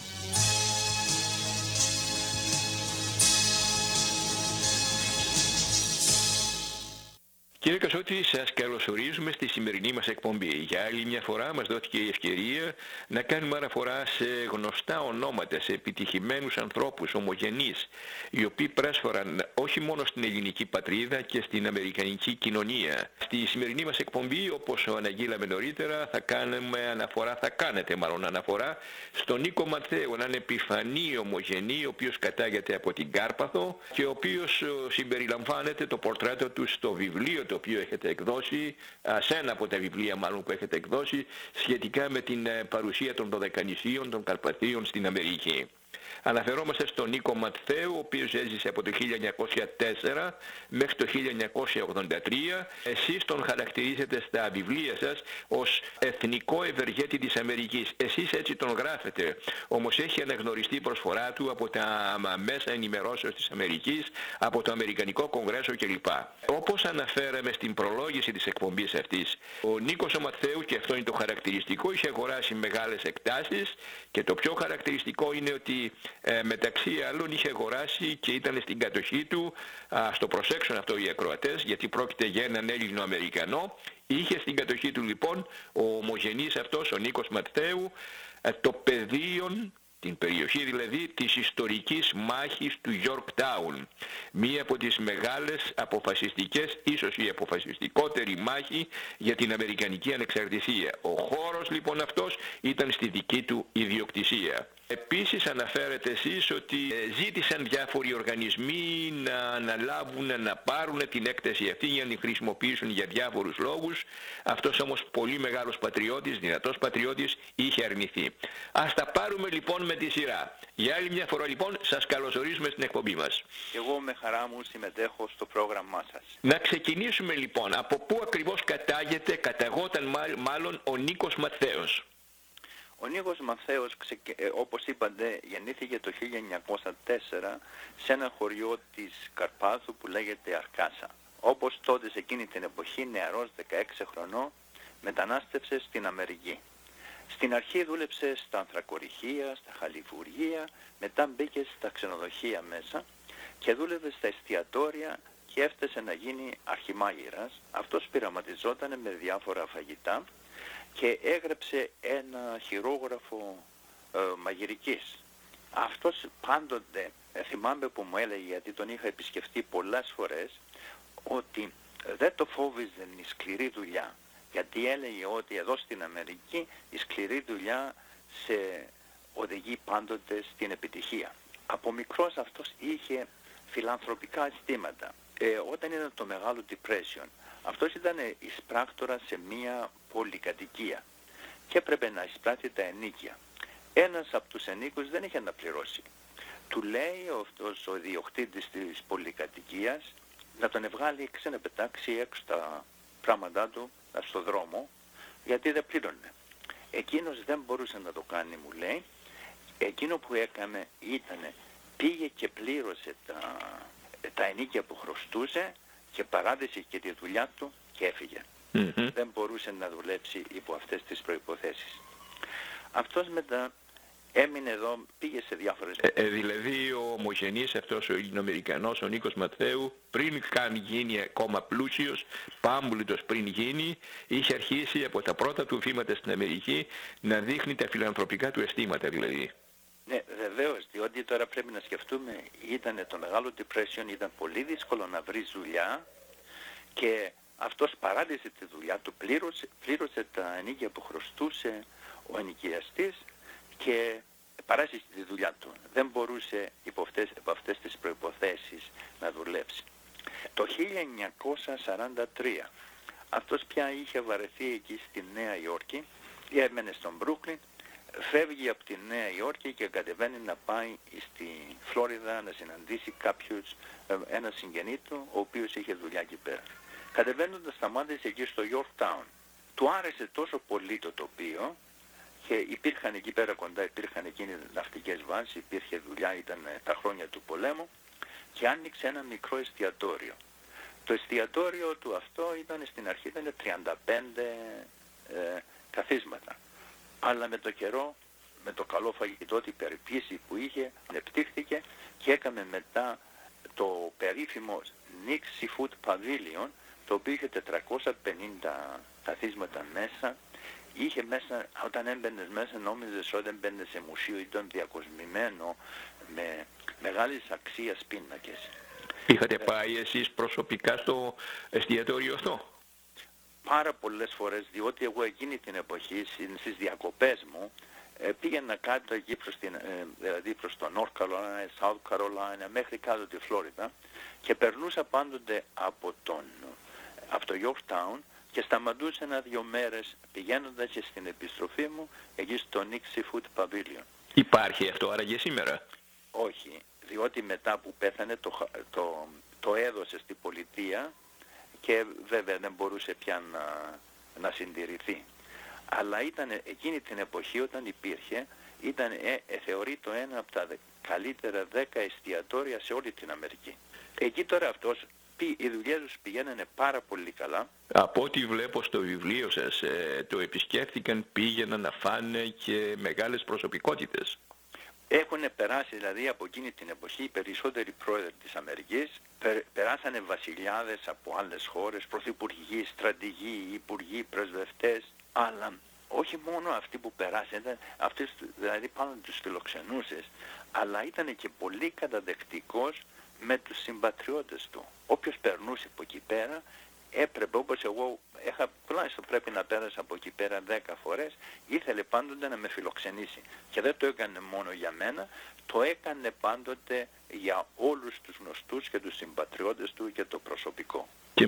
Speaker 2: Κύριε Κασότη, σας καλωσορίζουμε στη σημερινή μας εκπομπή. Για άλλη μια φορά μας δόθηκε η ευκαιρία να κάνουμε αναφορά σε γνωστά ονόματα, σε επιτυχημένους ανθρώπους, ομογενείς, οι οποίοι πρέσφεραν όχι μόνο στην ελληνική πατρίδα και στην αμερικανική κοινωνία. Στη σημερινή μας εκπομπή, όπως αναγγείλαμε νωρίτερα, θα κάνουμε αναφορά, θα κάνετε μάλλον αναφορά, στον Νίκο Ματθαίου, έναν επιφανή ομογενή, ο οποίος κατάγεται από την Κάρπαθο και ο οποίος συμπεριλαμβάνεται το πορτρέτο του στο βιβλίο το οποίο έχετε εκδώσει, σε ένα από τα βιβλία μάλλον που έχετε εκδώσει, σχετικά με την παρουσία των Δωδεκανησίων, των Καρπαθίων στην Αμερική. Αναφερόμαστε στον Νίκο Ματθαίου, ο οποίος έζησε από το χίλια εννιακόσια τέσσερα μέχρι το χίλια εννιακόσια ογδόντα τρία. Εσείς τον χαρακτηρίζετε στα βιβλία σας ως εθνικό ευεργέτη της Αμερικής. Εσείς έτσι τον γράφετε. Όμως έχει αναγνωριστεί η προσφορά του από τα μέσα ενημερώσεως της Αμερικής, από το Αμερικανικό Κογκρέσο κλπ. Όπως αναφέραμε στην προλόγηση της εκπομπής αυτής, ο Νίκος ο Ματθαίου, και αυτό είναι το χαρακτηριστικό, είχε αγοράσει μεγάλες εκτάσεις και το πιο χαρακτηριστικό είναι ότι Ε, μεταξύ άλλων είχε αγοράσει και ήταν στην κατοχή του, α, στο προσέξουν αυτό οι ακροατές, γιατί πρόκειται για έναν Έλληνο Αμερικανό, είχε στην κατοχή του λοιπόν ο ομογενής αυτός, ο Νίκος Ματθαίου, ε, το πεδίο, την περιοχή δηλαδή της ιστορικής μάχης του Yorktown, μία από τις μεγάλες αποφασιστικές, ίσως η αποφασιστικότερη μάχη για την Αμερικανική ανεξαρτησία. Ο χώρος λοιπόν αυτός ήταν στη δική του ιδιοκτησία. Επίσης αναφέρετε εσείς ότι ζήτησαν διάφοροι οργανισμοί να αναλάβουν, να πάρουν την έκταση αυτή για να την χρησιμοποιήσουν για διάφορους λόγους. Αυτός όμως πολύ μεγάλος πατριώτης, δυνατός πατριώτης, είχε αρνηθεί. Ας τα πάρουμε λοιπόν με τη σειρά. Για άλλη μια φορά λοιπόν σας καλωσορίζουμε στην εκπομπή μας.
Speaker 6: Εγώ με χαρά μου συμμετέχω στο πρόγραμμά σας.
Speaker 2: Να ξεκινήσουμε λοιπόν. Από πού ακριβώς κατάγεται, καταγόταν μάλλον ο Νίκος Ματθαίος?
Speaker 6: Ο Νίκος Ματθαίος, όπως είπατε, γεννήθηκε το χίλια εννιακόσια τέσσερα σε ένα χωριό της Καρπάθου που λέγεται Αρκάσα. Όπως τότε σε εκείνη την εποχή, νεαρός δεκαέξι χρονών, μετανάστευσε στην Αμερική. Στην αρχή δούλεψε στα ανθρακοριχεία, στα χαλιβουργεία, μετά μπήκε στα ξενοδοχεία μέσα και δούλευε στα εστιατόρια και έφτασε να γίνει αρχιμάγειρας. Αυτός πειραματιζόταν με διάφορα φαγητά και έγραψε ένα χειρόγραφο ε, μαγειρικής. Αυτός πάντοτε, ε, θυμάμαι που μου έλεγε, γιατί τον είχα επισκεφτεί πολλές φορές, ότι δεν το φόβιζε η σκληρή δουλειά. Γιατί έλεγε ότι εδώ στην Αμερική η σκληρή δουλειά σε οδηγεί πάντοτε στην επιτυχία. Από μικρός αυτός είχε φιλανθρωπικά αισθήματα. Ε, όταν ήταν το μεγάλο depression, αυτός ήταν εισπράκτορας σε μία πολυκατοικία και έπρεπε να εισπράττει τα ενοίκια. Ένας από τους ενίκους δεν είχε να πληρώσει. Του λέει αυτός ο ιδιοκτήτης της πολυκατοικίας να τον βγάλει και να πετάξει έξω τα πράγματά του στο δρόμο, γιατί δεν πλήρωνε. Εκείνος δεν μπορούσε να το κάνει, μου λέει. Εκείνο που έκανε ήταν πήγε και πλήρωσε τα, τα ενίκια που χρωστούσε και παράδεισε και τη δουλειά του και έφυγε. Mm-hmm. Δεν μπορούσε να δουλέψει υπό αυτές τις προϋποθέσεις. Αυτός μετά έμεινε εδώ, πήγε σε διάφορες...
Speaker 2: Ε, ε, δηλαδή ο ομογενής αυτός ο Ελληνοαμερικανός, ο Νίκος Ματθαίου, πριν καν γίνει ακόμα πλούσιος, πάμπολιτος πριν γίνει, είχε αρχίσει από τα πρώτα του βήματα στην Αμερική να δείχνει τα φιλανθρωπικά του αισθήματα δηλαδή.
Speaker 6: Ναι, βεβαίως, διότι τώρα πρέπει να σκεφτούμε, ήταν το μεγάλο depression, ήταν πολύ δύσκολο να βρει δουλειά και αυτός παράδεισε τη δουλειά του, πλήρωσε, πλήρωσε τα ενοίκια που χρωστούσε ο ενοικιαστής και παράσχει τη δουλειά του. Δεν μπορούσε υπό αυτές, υπό αυτές τις προϋποθέσεις να δουλέψει. Το χίλια εννιακόσια σαράντα τρία αυτός πια είχε βαρεθεί εκεί στη Νέα Υόρκη, έμενε στον Μπρούκλιν, φεύγει από τη Νέα Υόρκη και κατεβαίνει να πάει στη Φλόριδα να συναντήσει κάποιους, ένα συγγενή του, ο οποίος είχε δουλειά εκεί πέρα. Κατεβαίνοντας σταμάτησε εκεί στο Yorktown. Του άρεσε τόσο πολύ το τοπίο και υπήρχαν εκεί πέρα κοντά, υπήρχαν εκείνοι ναυτικές βάσεις, υπήρχε δουλειά, ήταν τα χρόνια του πολέμου και άνοιξε ένα μικρό εστιατόριο. Το εστιατόριο του αυτό ήταν στην αρχή ήταν τριάντα πέντε ε, καθίσματα. Αλλά με το καιρό, με το καλό φαγητό, την περιποίηση που είχε, ανεπτύχθηκε και έκαμε μετά το περίφημο Nick's Seafood Pavilion, το οποίο είχε τετρακόσια πενήντα καθίσματα μέσα. Είχε μέσα, όταν έμπαινες μέσα νόμιζες ότι έμπαινες σε μουσείο, ήταν διακοσμημένο με μεγάλης αξίας πίνακες.
Speaker 2: Είχατε πάει εσείς προσωπικά στο εστιατόριο αυτό?
Speaker 6: Πάρα πολλές φορές, διότι εγώ εκείνη την εποχή στις διακοπές μου ε, πήγαινα κάτω εκεί προς, την, ε, δηλαδή προς το North Carolina, South Carolina, μέχρι κάτω τη Φλόριδα και περνούσα πάντοτε από, τον, από το Yorktown και σταματούσα ένα-δυο μέρες πηγαίνοντας και στην επιστροφή μου εκεί στο Nick's Seafood Pavilion.
Speaker 2: Υπάρχει αυτό άραγε σήμερα?
Speaker 6: Όχι, διότι μετά που πέθανε το, το, το έδωσε στην πολιτεία και βέβαια δεν μπορούσε πια να, να συντηρηθεί. Αλλά ήταν εκείνη την εποχή όταν υπήρχε, ήταν ε, ε, θεωρείται ένα από τα δε, καλύτερα δέκα εστιατόρια σε όλη την Αμερική. Εκεί τώρα αυτός, οι δουλειές τους πηγαίνανε πάρα πολύ καλά.
Speaker 2: Από ό,τι βλέπω στο βιβλίο σας, ε, το επισκέφθηκαν, πήγαιναν να φάνε και μεγάλες προσωπικότητες.
Speaker 6: Έχουν περάσει δηλαδή από εκείνη την εποχή οι περισσότεροι πρόεδροι της Αμερικής, πε, περάσανε βασιλιάδες από άλλες χώρες, πρωθυπουργοί, στρατηγοί, υπουργοί, πρεσβευτές, αλλά όχι μόνο αυτοί που περάσανε, αυτοί δηλαδή πάνω τους φιλοξενούσες, αλλά ήταν και πολύ καταδεκτικός με τους συμπατριώτες του. Όποιος περνούσε από εκεί πέρα, έπρεπε, όπως εγώ είχα, τουλάχιστον πρέπει να πέρασα από εκεί πέρα δέκα φορές, ήθελε πάντοτε να με φιλοξενήσει. Και δεν το έκανε μόνο για μένα, το έκανε πάντοτε για όλους τους γνωστούς και τους συμπατριώτες του και το προσωπικό.
Speaker 2: Και,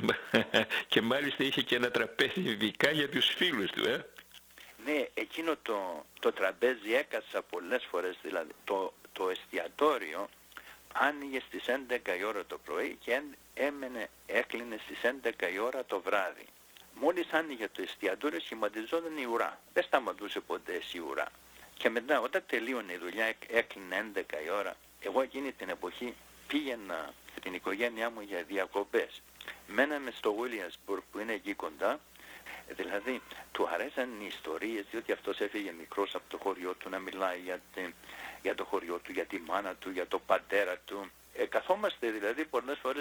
Speaker 2: και μάλιστα είχε και ένα τραπέζι ειδικά για τους φίλους του, ε?
Speaker 6: Ναι, εκείνο το, το τραπέζι έκασα πολλές φορές, δηλαδή το, το εστιατόριο άνοιγε στις έντεκα η ώρα το πρωί και έμενε, έκλεινε στις έντεκα η ώρα το βράδυ. Μόλις άνοιγε το εστιατόριο σχηματιζόταν η ουρά. Δεν σταματούσε ποτέ η ουρά. Και μετά όταν τελείωνε η δουλειά, έκλεινε έντεκα η ώρα. Εγώ εκείνη την εποχή πήγαινα με την οικογένειά μου για διακοπές. Μέναμε στο Williamsburg που είναι εκεί κοντά. Δηλαδή του αρέσαν οι ιστορίες, διότι αυτός έφυγε μικρός από το χωριό του να μιλάει για, τη, για το χωριό του, για τη μάνα του, για το πατέρα του. Ε, καθόμαστε δηλαδή πολλές φορές μέχρι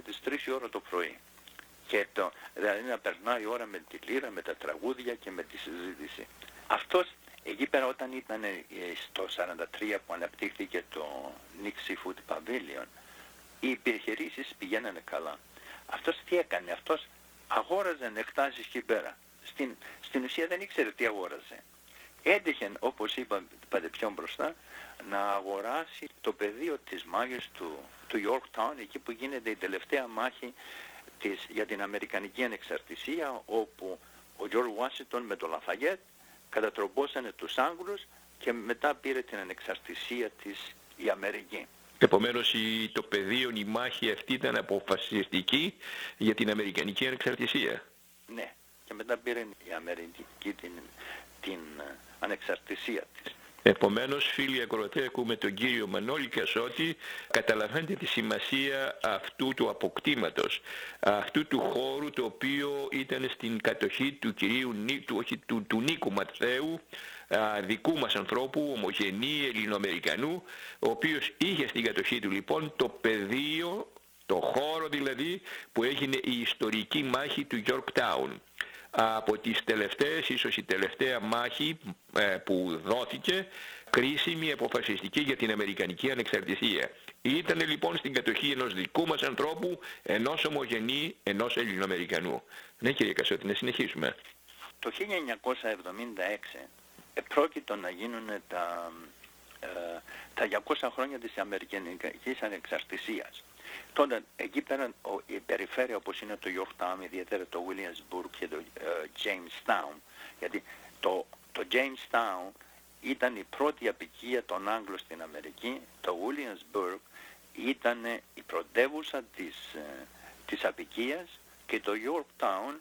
Speaker 6: τις τρεις η ώρα το πρωί. Και το, δηλαδή να περνάει η ώρα με τη λύρα, με τα τραγούδια και με τη συζήτηση. Αυτός εκεί πέρα όταν ήταν στο σαράντα τρία που αναπτύχθηκε το Nick Seafood Pavilion, οι επιχειρήσεις πηγαίνανε καλά. Αυτός τι έκανε, αυτός αγόραζε εκτάσεις εκεί πέρα. Στην, στην ουσία δεν ήξερε τι αγόραζε. Έτυχε, όπως είπατε πιο μπροστά, να αγοράσει το πεδίο της μάχης του, του Yorktown, εκεί που γίνεται η τελευταία μάχη της, για την Αμερικανική ανεξαρτησία, όπου ο George Washington με τον Lafayette κατατροπώσανε τους Άγγλους και μετά πήρε την ανεξαρτησία της η Αμερική.
Speaker 2: Επομένως η, το πεδίο, η μάχη αυτή ήταν αποφασιστική για την Αμερικανική ανεξαρτησία.
Speaker 6: Ναι, και μετά πήρε η Αμερική την, την ανεξαρτησία της.
Speaker 2: Επομένως, φίλοι ακροατές, ακούμε τον κύριο Μανώλη Κασότη, καταλαβαίνετε τη σημασία αυτού του αποκτήματος, αυτού του χώρου το οποίο ήταν στην κατοχή του κυρίου του, όχι, του, του Νίκου Μαθαίου, α, δικού μας ανθρώπου, ομογενή Ελληνοαμερικανού, ο οποίος είχε στην κατοχή του λοιπόν το πεδίο, το χώρο δηλαδή, που έγινε η ιστορική μάχη του Yorktown. Από τις τελευταίες, ίσως η τελευταία μάχη ε, που δόθηκε, κρίσιμη, αποφασιστική για την Αμερικανική ανεξαρτησία. Ήτανε λοιπόν στην κατοχή ενός δικού μας ανθρώπου, ενός ομογενή, ενός Ελληνοαμερικανού. Ναι κύριε Κασότη, να συνεχίσουμε.
Speaker 6: Το χίλια εννιακόσια εβδομήντα έξι επρόκειτο να γίνουν τα, ε, τα διακόσια χρόνια της Αμερικανικής ανεξαρτησίας. Τότε εκεί πέρα η περιφέρεια όπως είναι το Yorktown, ιδιαίτερα το Williamsburg και το uh, Jamestown, γιατί το, το Jamestown ήταν η πρώτη αποικία των Άγγλων στην Αμερική, το Williamsburg ήταν η πρωτεύουσα της, uh, της αποικίας και το Yorktown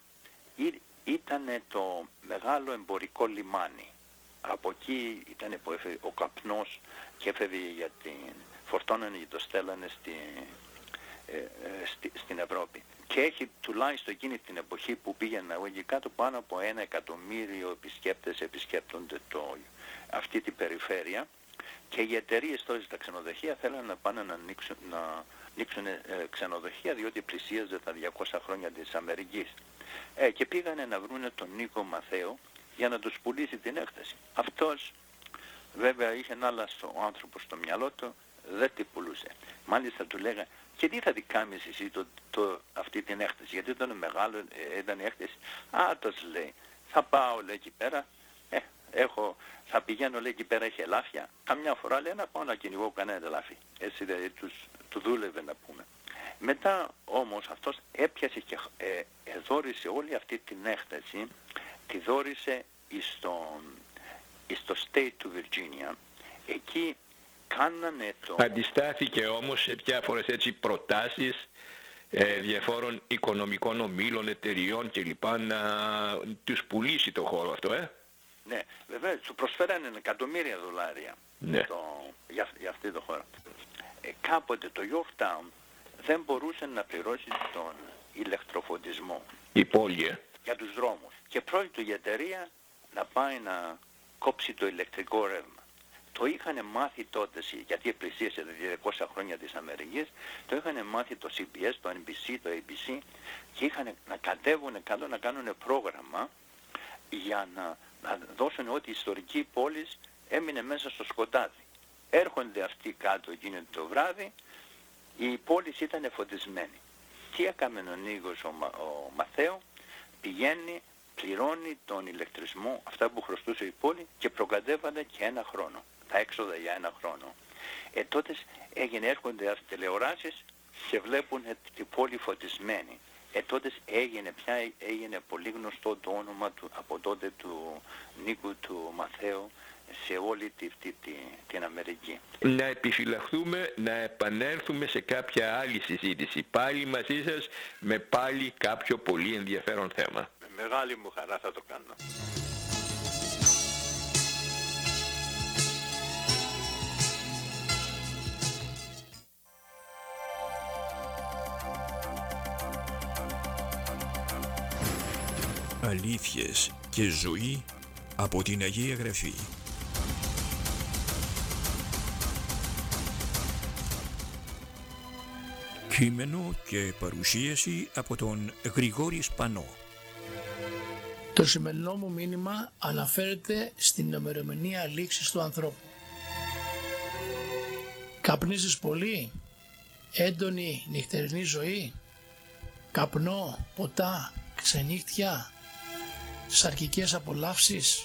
Speaker 6: ήταν το μεγάλο εμπορικό λιμάνι. Από εκεί ήταν που έφερε ο καπνός και έφερε για την φορτώνανε και το στέλνανε στη, ε, στη, στην Ευρώπη. Και έχει τουλάχιστον εκείνη την εποχή που πήγαινε εκεί κάτω πάνω από ένα εκατομμύριο επισκέπτες επισκέπτονται το, αυτή την περιφέρεια και οι εταιρείες τώρα στα ξενοδοχεία θέλουν να πάνε να ανοίξουν, να ανοίξουν ε, ξενοδοχεία διότι πλησίαζε τα διακόσια χρόνια της Αμερικής. Ε, και πήγανε να βρούνε τον Νίκο Μαθαίο για να τους πουλήσει την έκταση. Αυτός βέβαια είχε ένα άλλο άνθρωπο στο μυαλό του, δεν την πουλούσε. Μάλιστα του λέγανε, και τι θα την κάνεις εσύ το, το, αυτή την έκταση, γιατί ήταν μεγάλο, ε, ήταν η έκταση. Α, το λέει, θα πάω λέει εκεί πέρα, ε, έχω, θα πηγαίνω λέει εκεί πέρα, έχει ελάφια. Καμιά φορά λέει να πάω να κυνηγώ κανένα ελάφι. Έτσι δηλαδή τους, του δούλευε να πούμε. Μετά όμως αυτός έπιασε και ε, ε, δόρισε όλη αυτή την έκταση, τη δόρισε στο, στο state του Virginia. Εκεί κάνανε το...
Speaker 2: Αντιστάθηκε όμως σε διάφορες έτσι προτάσεις ε, διαφόρων οικονομικών ομίλων, εταιριών κλπ. Να τους πουλήσει το χώρο αυτό, ε.
Speaker 6: Ναι, βέβαια, του προσφέρανε εκατομμύρια δολάρια
Speaker 2: ναι.
Speaker 6: το, για, για αυτή το χώρο. Ε, κάποτε το Yorktown δεν μπορούσε να πληρώσει τον ηλεκτροφωτισμό.
Speaker 2: Η πόλη,
Speaker 6: για τους δρόμους. Και πρόκειται η εταιρεία να πάει να κόψει το ηλεκτρικό ρεύμα. Το είχαν μάθει τότε, γιατί πλησίασε τα διακόσια χρόνια της Αμερικής, το είχαν μάθει το σι μπι ες, το εν μπι σι, το έι μπι σι και είχαν να κατέβουν κάτω να κάνουν πρόγραμμα για να, να δώσουν ότι η ιστορική πόλη έμεινε μέσα στο σκοτάδι. Έρχονται αυτοί κάτω εκείνο το βράδυ, η πόλη ήταν φωτισμένη. Τι έκαμε ο Νίκος ο, Μα, ο Μαθαίο, πηγαίνει, πληρώνει τον ηλεκτρισμό, αυτά που χρωστούσε η πόλη και προκατέβανε και ένα χρόνο, τα έξοδα για ένα χρόνο. Ε, τότε έγινε, έρχονται as τηλεοράσεις και βλέπουν την πόλη φωτισμένη. Ε, τότε έγινε πια, έγινε πολύ γνωστό το όνομα του, από τότε του Νίκου του Μαθαίου σε όλη τη, τη, τη, την Αμερική.
Speaker 2: Να επιφυλαχθούμε, να επανέλθουμε σε κάποια άλλη συζήτηση. Πάλι μαζί σας με πάλι κάποιο πολύ ενδιαφέρον θέμα.
Speaker 6: Με μεγάλη μου χαρά θα το κάνω.
Speaker 2: Αλήθειες και ζωή από την Αγία Γραφή. Κείμενο και παρουσίαση από τον Γρηγόρη Σπανό.
Speaker 7: Το σημερινό μου μήνυμα αναφέρεται στην ημερομηνία λήξης του ανθρώπου. Καπνίζεις πολύ, έντονη νυχτερινή ζωή, καπνό, ποτά, ξενύχτια, σαρκικές απολαύσεις.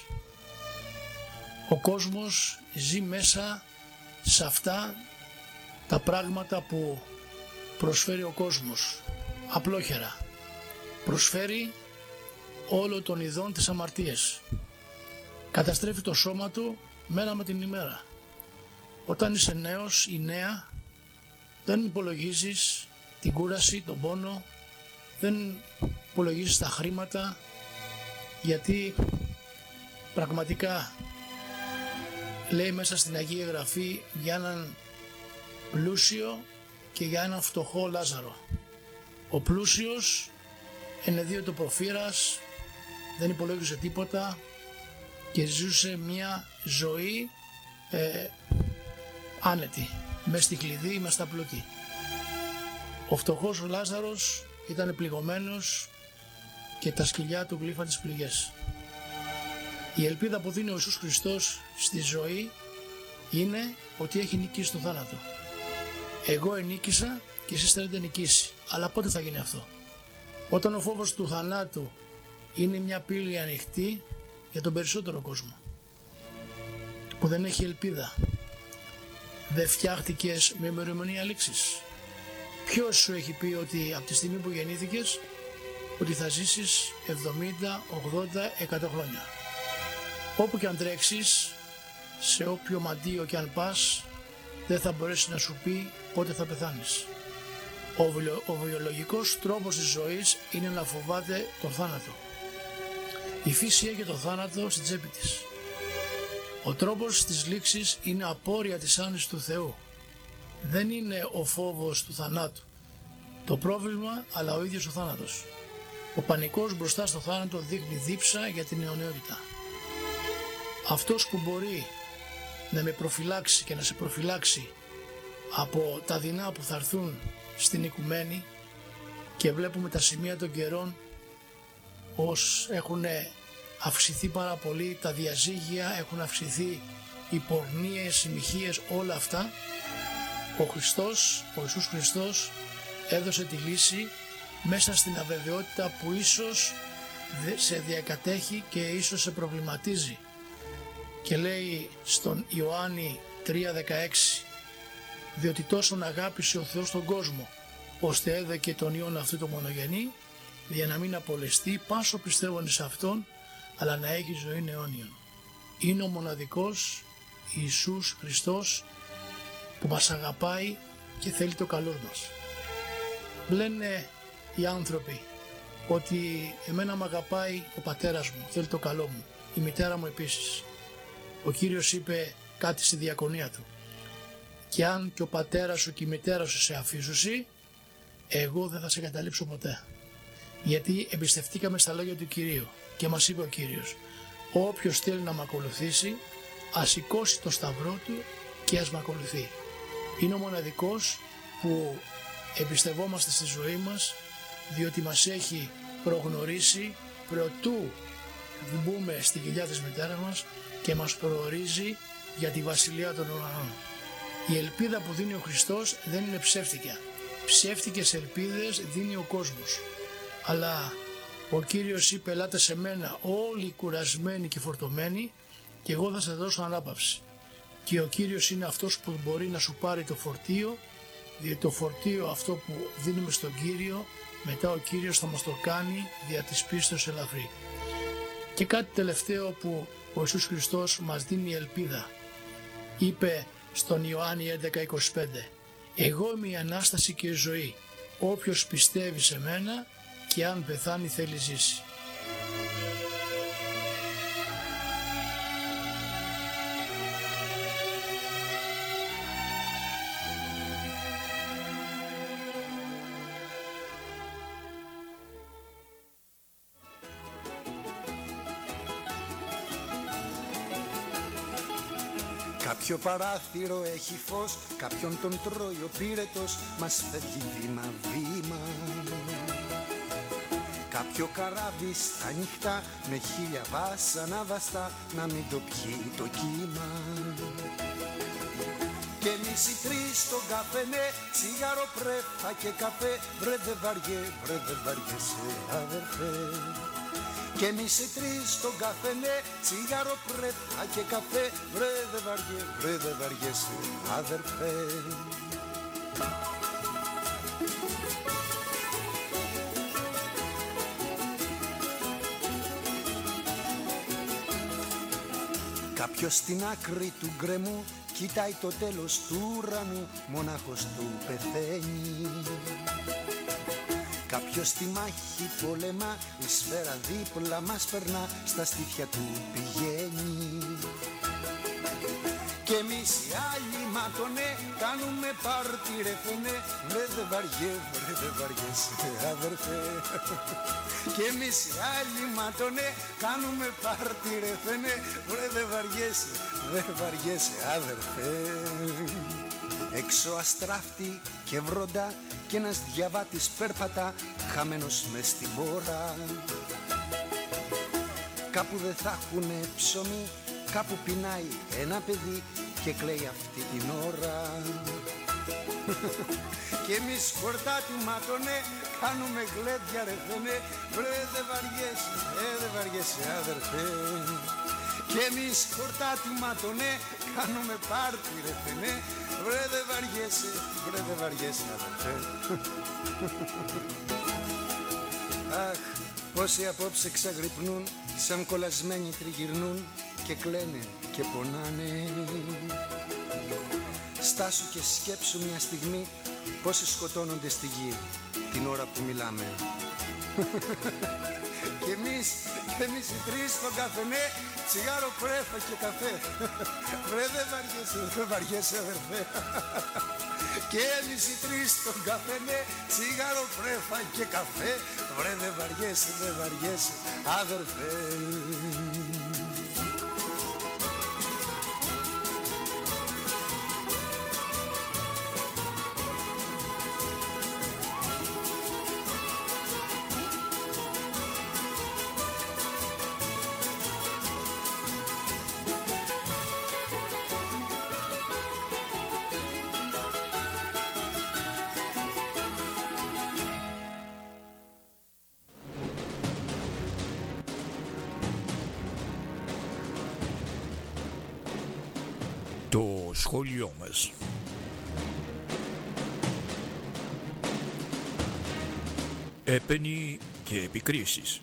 Speaker 7: Ο κόσμος ζει μέσα σε αυτά τα πράγματα που προσφέρει ο κόσμος, απλόχερα. Προσφέρει όλο των ειδών τις αμαρτίες. Καταστρέφει το σώμα του μέρα με την ημέρα. Όταν είσαι νέος ή νέα, δεν υπολογίζεις την κούραση, τον πόνο, δεν υπολογίζεις τα χρήματα, γιατί πραγματικά λέει μέσα στην Αγία Γραφή για έναν πλούσιο και για έναν φτωχό Λάζαρο. Ο πλούσιος ενεδίωτο προφήρας, δεν υπολόγιζε τίποτα και ζούσε μια ζωή ε, άνετη, μες στη κλειδί, μες στα πλούτη. Ο φτωχός ο Λάζαρος ήταν πληγωμένος και τα σκυλιά του γλύφαν τις πληγές. Η ελπίδα που δίνει ο Ιησούς Χριστός στη ζωή είναι ότι έχει νικήσει το θάνατο. Εγώ ενίκησα και εσείς θέλετε νικήσει. Αλλά πότε θα γίνει αυτό? Όταν ο φόβος του θανάτου είναι μια πύλη ανοιχτή για τον περισσότερο κόσμο, που δεν έχει ελπίδα. Δεν φτιάχτηκες με ημερομηνία λήξης. Ποιος σου έχει πει ότι από τη στιγμή που γεννήθηκες ότι θα ζήσεις εβδομήντα, ογδόντα, εκατό χρόνια? Όπου και αν τρέξεις, σε όποιο μαντίο και αν πας, δεν θα μπορέσει να σου πει πότε θα πεθάνεις. Ο, βιο, ο βιολογικός τρόπος της ζωής είναι να φοβάται το θάνατο. Η φύση έχει το θάνατο στην τσέπη της. Ο τρόπος της λήξης είναι απόρρια της άνεσης του Θεού. Δεν είναι ο φόβος του θανάτου το πρόβλημα, αλλά ο ίδιος ο θάνατος. Ο πανικός μπροστά στο θάνατο δείχνει δίψα για την αιωνιότητα. Αυτός που μπορεί να με προφυλάξει και να σε προφυλάξει από τα δεινά που θα έρθουν στην οικουμένη, και βλέπουμε τα σημεία των καιρών ως έχουν αυξηθεί πάρα πολύ τα διαζύγια, έχουν αυξηθεί οι πορνείες, οι μοιχείες, όλα αυτά. Ο Χριστός, ο Ιησούς Χριστός έδωσε τη λύση μέσα στην αβεβαιότητα που ίσως σε διακατέχει και ίσως σε προβληματίζει. Και λέει στον Ιωάννη τρία δεκαέξι, διότι τόσον αγάπησε ο Θεός τον κόσμο, ώστε έδωκε τον Υιόν αυτού το μονογενή, για να μην απολεστεί πάσο πιστεύουν σε Αυτόν, αλλά να έχει ζωή αιώνιον. Είναι ο μοναδικός Ιησούς Χριστός που μας αγαπάει και θέλει το καλό μας. Λένε οι άνθρωποι ότι εμένα με αγαπάει ο πατέρας μου, θέλει το καλό μου, η μητέρα μου επίσης. Ο Κύριος είπε κάτι στη διακονία του: και αν και ο πατέρας σου και η μητέρα σου σε αφήσουσι, εγώ δεν θα σε καταλήψω ποτέ. Γιατί εμπιστευτήκαμε στα λόγια του Κυρίου και μας είπε ο Κύριος: όποιος θέλει να με ακολουθήσει, ας σηκώσει το σταυρό του και ας με ακολουθεί. Είναι ο μοναδικός που εμπιστευόμαστε στη ζωή μας, διότι μας έχει προγνωρίσει προτού μπούμε στη κοιλιά της μητέρας μας και μας προορίζει για τη βασιλεία των ουρανών. Η ελπίδα που δίνει ο Χριστός δεν είναι ψεύτικα. Ψεύτικες ελπίδες δίνει ο κόσμος. Αλλά ο Κύριος είπε: ελάτε σε μένα όλοι κουρασμένοι και φορτωμένοι και εγώ θα σας δώσω ανάπαυση. Και ο Κύριος είναι αυτός που μπορεί να σου πάρει το φορτίο, διότι το φορτίο αυτό που δίνουμε στον Κύριο, μετά ο Κύριος θα μας το κάνει δια της πίστεως ελαφρύ. Και κάτι τελευταίο που ο Ιησούς Χριστός μας δίνει ελπίδα. Είπε στον Ιωάννη έντεκα είκοσι πέντε: εγώ είμαι η Ανάσταση και η ζωή. Όποιος πιστεύει σε μένα και αν πεθάνει θέλει ζήσει.
Speaker 8: Κάποιο παράθυρο έχει φως, κάποιον τον τρώει ο πύρετος, μας φεύγει βήμα-βήμα. Κάποιο καράβι στα νυχτά, με χίλια βάσανα βαστά, να μην το πιει το κύμα. Και εμείς οι τρεις στον καφενέ, τσιγάρο, πρέφα και καφέ, βρε δε βαριέ, βρε δε βαριέσαι αδερφέ. Και εμείς οι τρεις στον καφενέ, τσιγάρο, πρέφα και καφέ, βρε δε βαριέ, βρε δε βαριέσαι αδερφέ. Κάποιος στην άκρη του γκρεμού κοιτάει το τέλος του ουρανού, μονάχος του πεθαίνει. Κάποιος στη μάχη πολεμά, η σφαίρα δίπλα μας περνά, στα στήθια του πηγαίνει. Κι εμείς οι άλλοι ματωνέ, κάνουμε πάρτι ρε φωνέ, βρε δε βαριέ, βρε δε βαριέσαι αδερφέ. Κι εμείς οι άλλοι ματωνέ, κάνουμε πάρτι ρε φωνέ, βρε δε βαριέσαι, δε βαριέσαι αδερφέ. Έξω αστράφτη και βροντά, κι ένας διαβάτης περπατά, χαμένος μες στην πόρα. Κάπου δεν θα έχουνε ψωμί, κάπου πεινάει ένα παιδί και κλαίει αυτή την ώρα. Κι εμείς χορτάτι ματωνέ, κάνουμε γλέντια ρε φαινέ, βρε δε βαριέσαι, ε, δε βαριέσαι αδερφέ. Κι εμείς χορτάτι ματωνέ, κάνουμε πάρτι ρε φαινέ, βρε δε βαριέσαι, βρε δε βαριέσαι αδερφέ. Αχ, πόσοι απόψε ξαγρυπνούν, σαν κολλασμένοι τριγυρνούν και κλαίνε και πονάνε. Στάσου και σκέψου μια στιγμή πόσοι σκοτώνονται στη γη την ώρα που μιλάμε. Κι εμείς, κι εμείς οι τρεις στον καφενέ, τσιγάρο, πρέφα και καφέ. Βρε δε βαριέσαι, δε βαριέσαι αδερφέ. Και εμείς οι τρεις στον καφενέ, τσιγάρο, πρέφα και καφέ. Βρε δε βαριέσαι, δε βαριέσαι αδερφέ.
Speaker 2: Το σχόλιο μας. Έπαινη και επικρίσεις.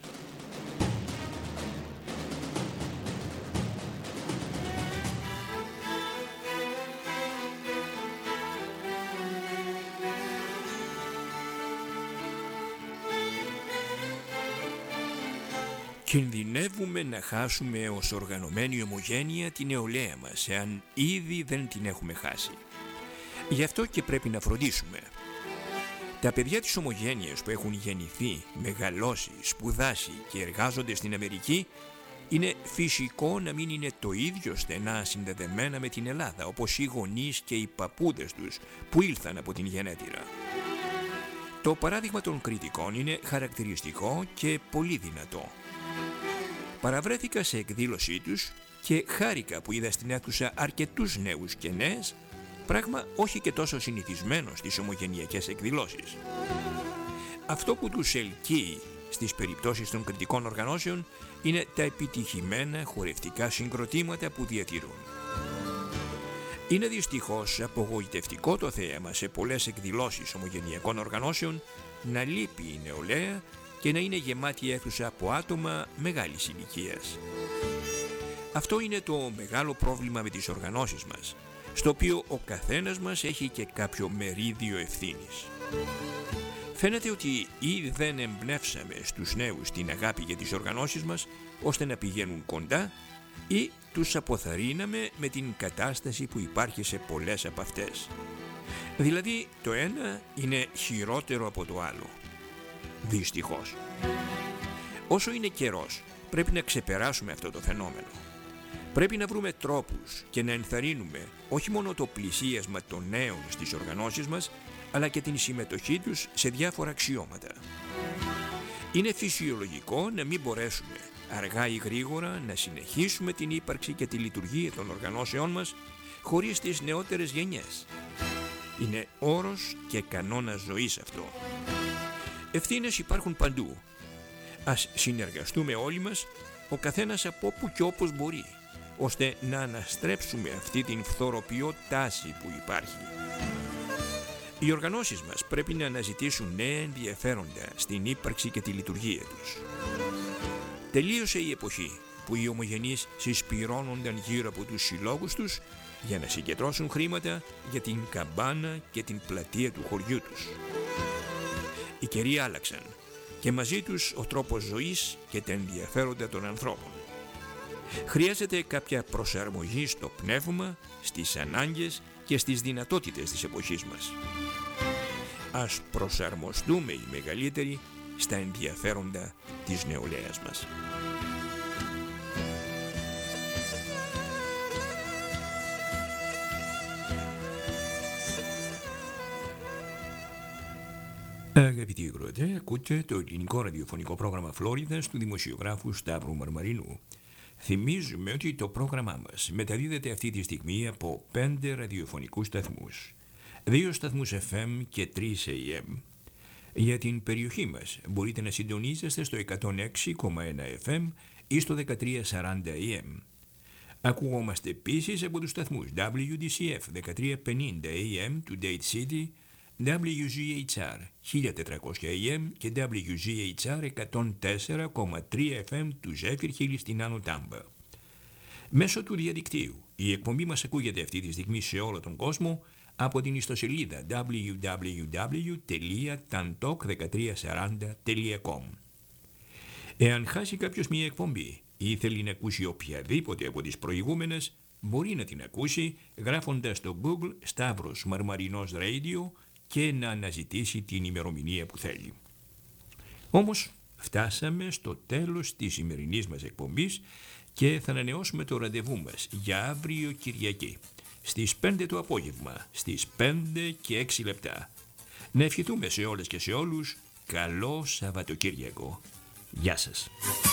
Speaker 2: Κινδυνεύουμε να χάσουμε ως οργανωμένη ομογένεια την νεολαία μας, εάν ήδη δεν την έχουμε χάσει. Γι' αυτό και πρέπει να φροντίσουμε. Τα παιδιά της ομογένειας που έχουν γεννηθεί, μεγαλώσει, σπουδάσει και εργάζονται στην Αμερική, είναι φυσικό να μην είναι το ίδιο στενά συνδεδεμένα με την Ελλάδα, όπως οι γονείς και οι παππούδες τους που ήλθαν από την γενέτειρα. Το παράδειγμα των κριτικών είναι χαρακτηριστικό και πολύ δυνατό. Παραβρέθηκα σε εκδήλωσή τους και χάρηκα που είδα στην αίθουσα αρκετούς νέους και νέες, πράγμα όχι και τόσο συνηθισμένο στις ομογενειακές εκδηλώσεις. Αυτό που τους ελκύει στις περιπτώσεις των κριτικών οργανώσεων είναι τα επιτυχημένα χορευτικά συγκροτήματα που διατηρούν. Είναι δυστυχώς απογοητευτικό το θέαμα σε πολλές εκδηλώσεις ομογενειακών οργανώσεων να λείπει η νεολαία και να είναι γεμάτη η αίθουσα από άτομα μεγάλης ηλικίας. Αυτό είναι το μεγάλο πρόβλημα με τις οργανώσεις μας, στο οποίο ο καθένας μας έχει και κάποιο μερίδιο ευθύνης. Φαίνεται ότι ή δεν εμπνεύσαμε στους νέους την αγάπη για τις οργανώσεις μας, ώστε να πηγαίνουν κοντά, ή τους αποθαρρύναμε με την κατάσταση που υπάρχει σε πολλές από αυτές. Δηλαδή το ένα είναι χειρότερο από το άλλο. Δυστυχώς. Όσο είναι καιρός, πρέπει να ξεπεράσουμε αυτό το φαινόμενο. Πρέπει να βρούμε τρόπους και να ενθαρρύνουμε όχι μόνο το πλησίασμα των νέων στις οργανώσεις μας, αλλά και την συμμετοχή τους σε διάφορα αξιώματα. Είναι φυσιολογικό να μην μπορέσουμε αργά ή γρήγορα να συνεχίσουμε την ύπαρξη και τη λειτουργία των οργανώσεών μας χωρίς τις νεότερες γενιές. Είναι όρος και κανόνας ζωής αυτό. Ευθύνες υπάρχουν παντού. Ας συνεργαστούμε όλοι μας, ο καθένας από όπου και όπως μπορεί, ώστε να αναστρέψουμε αυτή την φθοροποιό τάση που υπάρχει. Οι οργανώσεις μας πρέπει να αναζητήσουν νέα ενδιαφέροντα στην ύπαρξη και τη λειτουργία τους. Τελείωσε η εποχή που οι ομογενείς συσπυρώνονταν γύρω από τους συλλόγους τους για να συγκεντρώσουν χρήματα για την καμπάνα και την πλατεία του χωριού τους. Οι καιροί άλλαξαν και μαζί τους ο τρόπος ζωής και τα ενδιαφέροντα των ανθρώπων. Χρειάζεται κάποια προσαρμογή στο πνεύμα, στις ανάγκες και στις δυνατότητες της εποχής μας. Ας προσαρμοστούμε οι μεγαλύτεροι στα ενδιαφέροντα της νεολαίας μας. Αγαπητοί ακροατές, ακούτε το ελληνικό ραδιοφωνικό πρόγραμμα Φλόριδας του δημοσιογράφου Σταύρου Μαρμαρινού. Θυμίζουμε ότι το πρόγραμμά μας μεταδίδεται αυτή τη στιγμή από πέντε ραδιοφωνικούς σταθμούς, δύο σταθμούς εφ εμ και τρεις έι εμ. Για την περιοχή μας μπορείτε να συντονίζεστε στο εκατόν έξι κόμμα ένα εφ εμ ή στο δεκατρία σαράντα έι εμ. Ακουγόμαστε επίσης από τους σταθμούς ντάμπλιου ντι σι εφ δεκατρία πενήντα έι εμ του Date City, ντάμπλιου τζι έιτς αρ χίλια τετρακόσια έι εμ και ντάμπλιου τζι έιτς αρ εκατόν τέσσερα κόμμα τρία εφ εμ του Zephyr Hill στην Άνω Τάμπα. Μέσω του διαδικτύου η εκπομπή μας ακούγεται αυτή τη στιγμή σε όλο τον κόσμο από την ιστοσελίδα ντάμπλιου ντάμπλιου ντάμπλιου τελεία tantalk δεκατρία σαράντα τελεία κομ. Εάν χάσει κάποιος μία εκπομπή ή θέλει να ακούσει οποιαδήποτε από τις προηγούμενες, μπορεί να την ακούσει γράφοντας στο Google Σταύρος Μαρμαρινός Radio και να αναζητήσει την ημερομηνία που θέλει. Όμως φτάσαμε στο τέλος της σημερινής μας εκπομπής και θα ανανεώσουμε το ραντεβού μας για αύριο Κυριακή στις πέντε το απόγευμα, στις πέντε και έξι λεπτά. Να ευχηθούμε σε όλες και σε όλους καλό Σαββατοκύριακο. Γεια σας.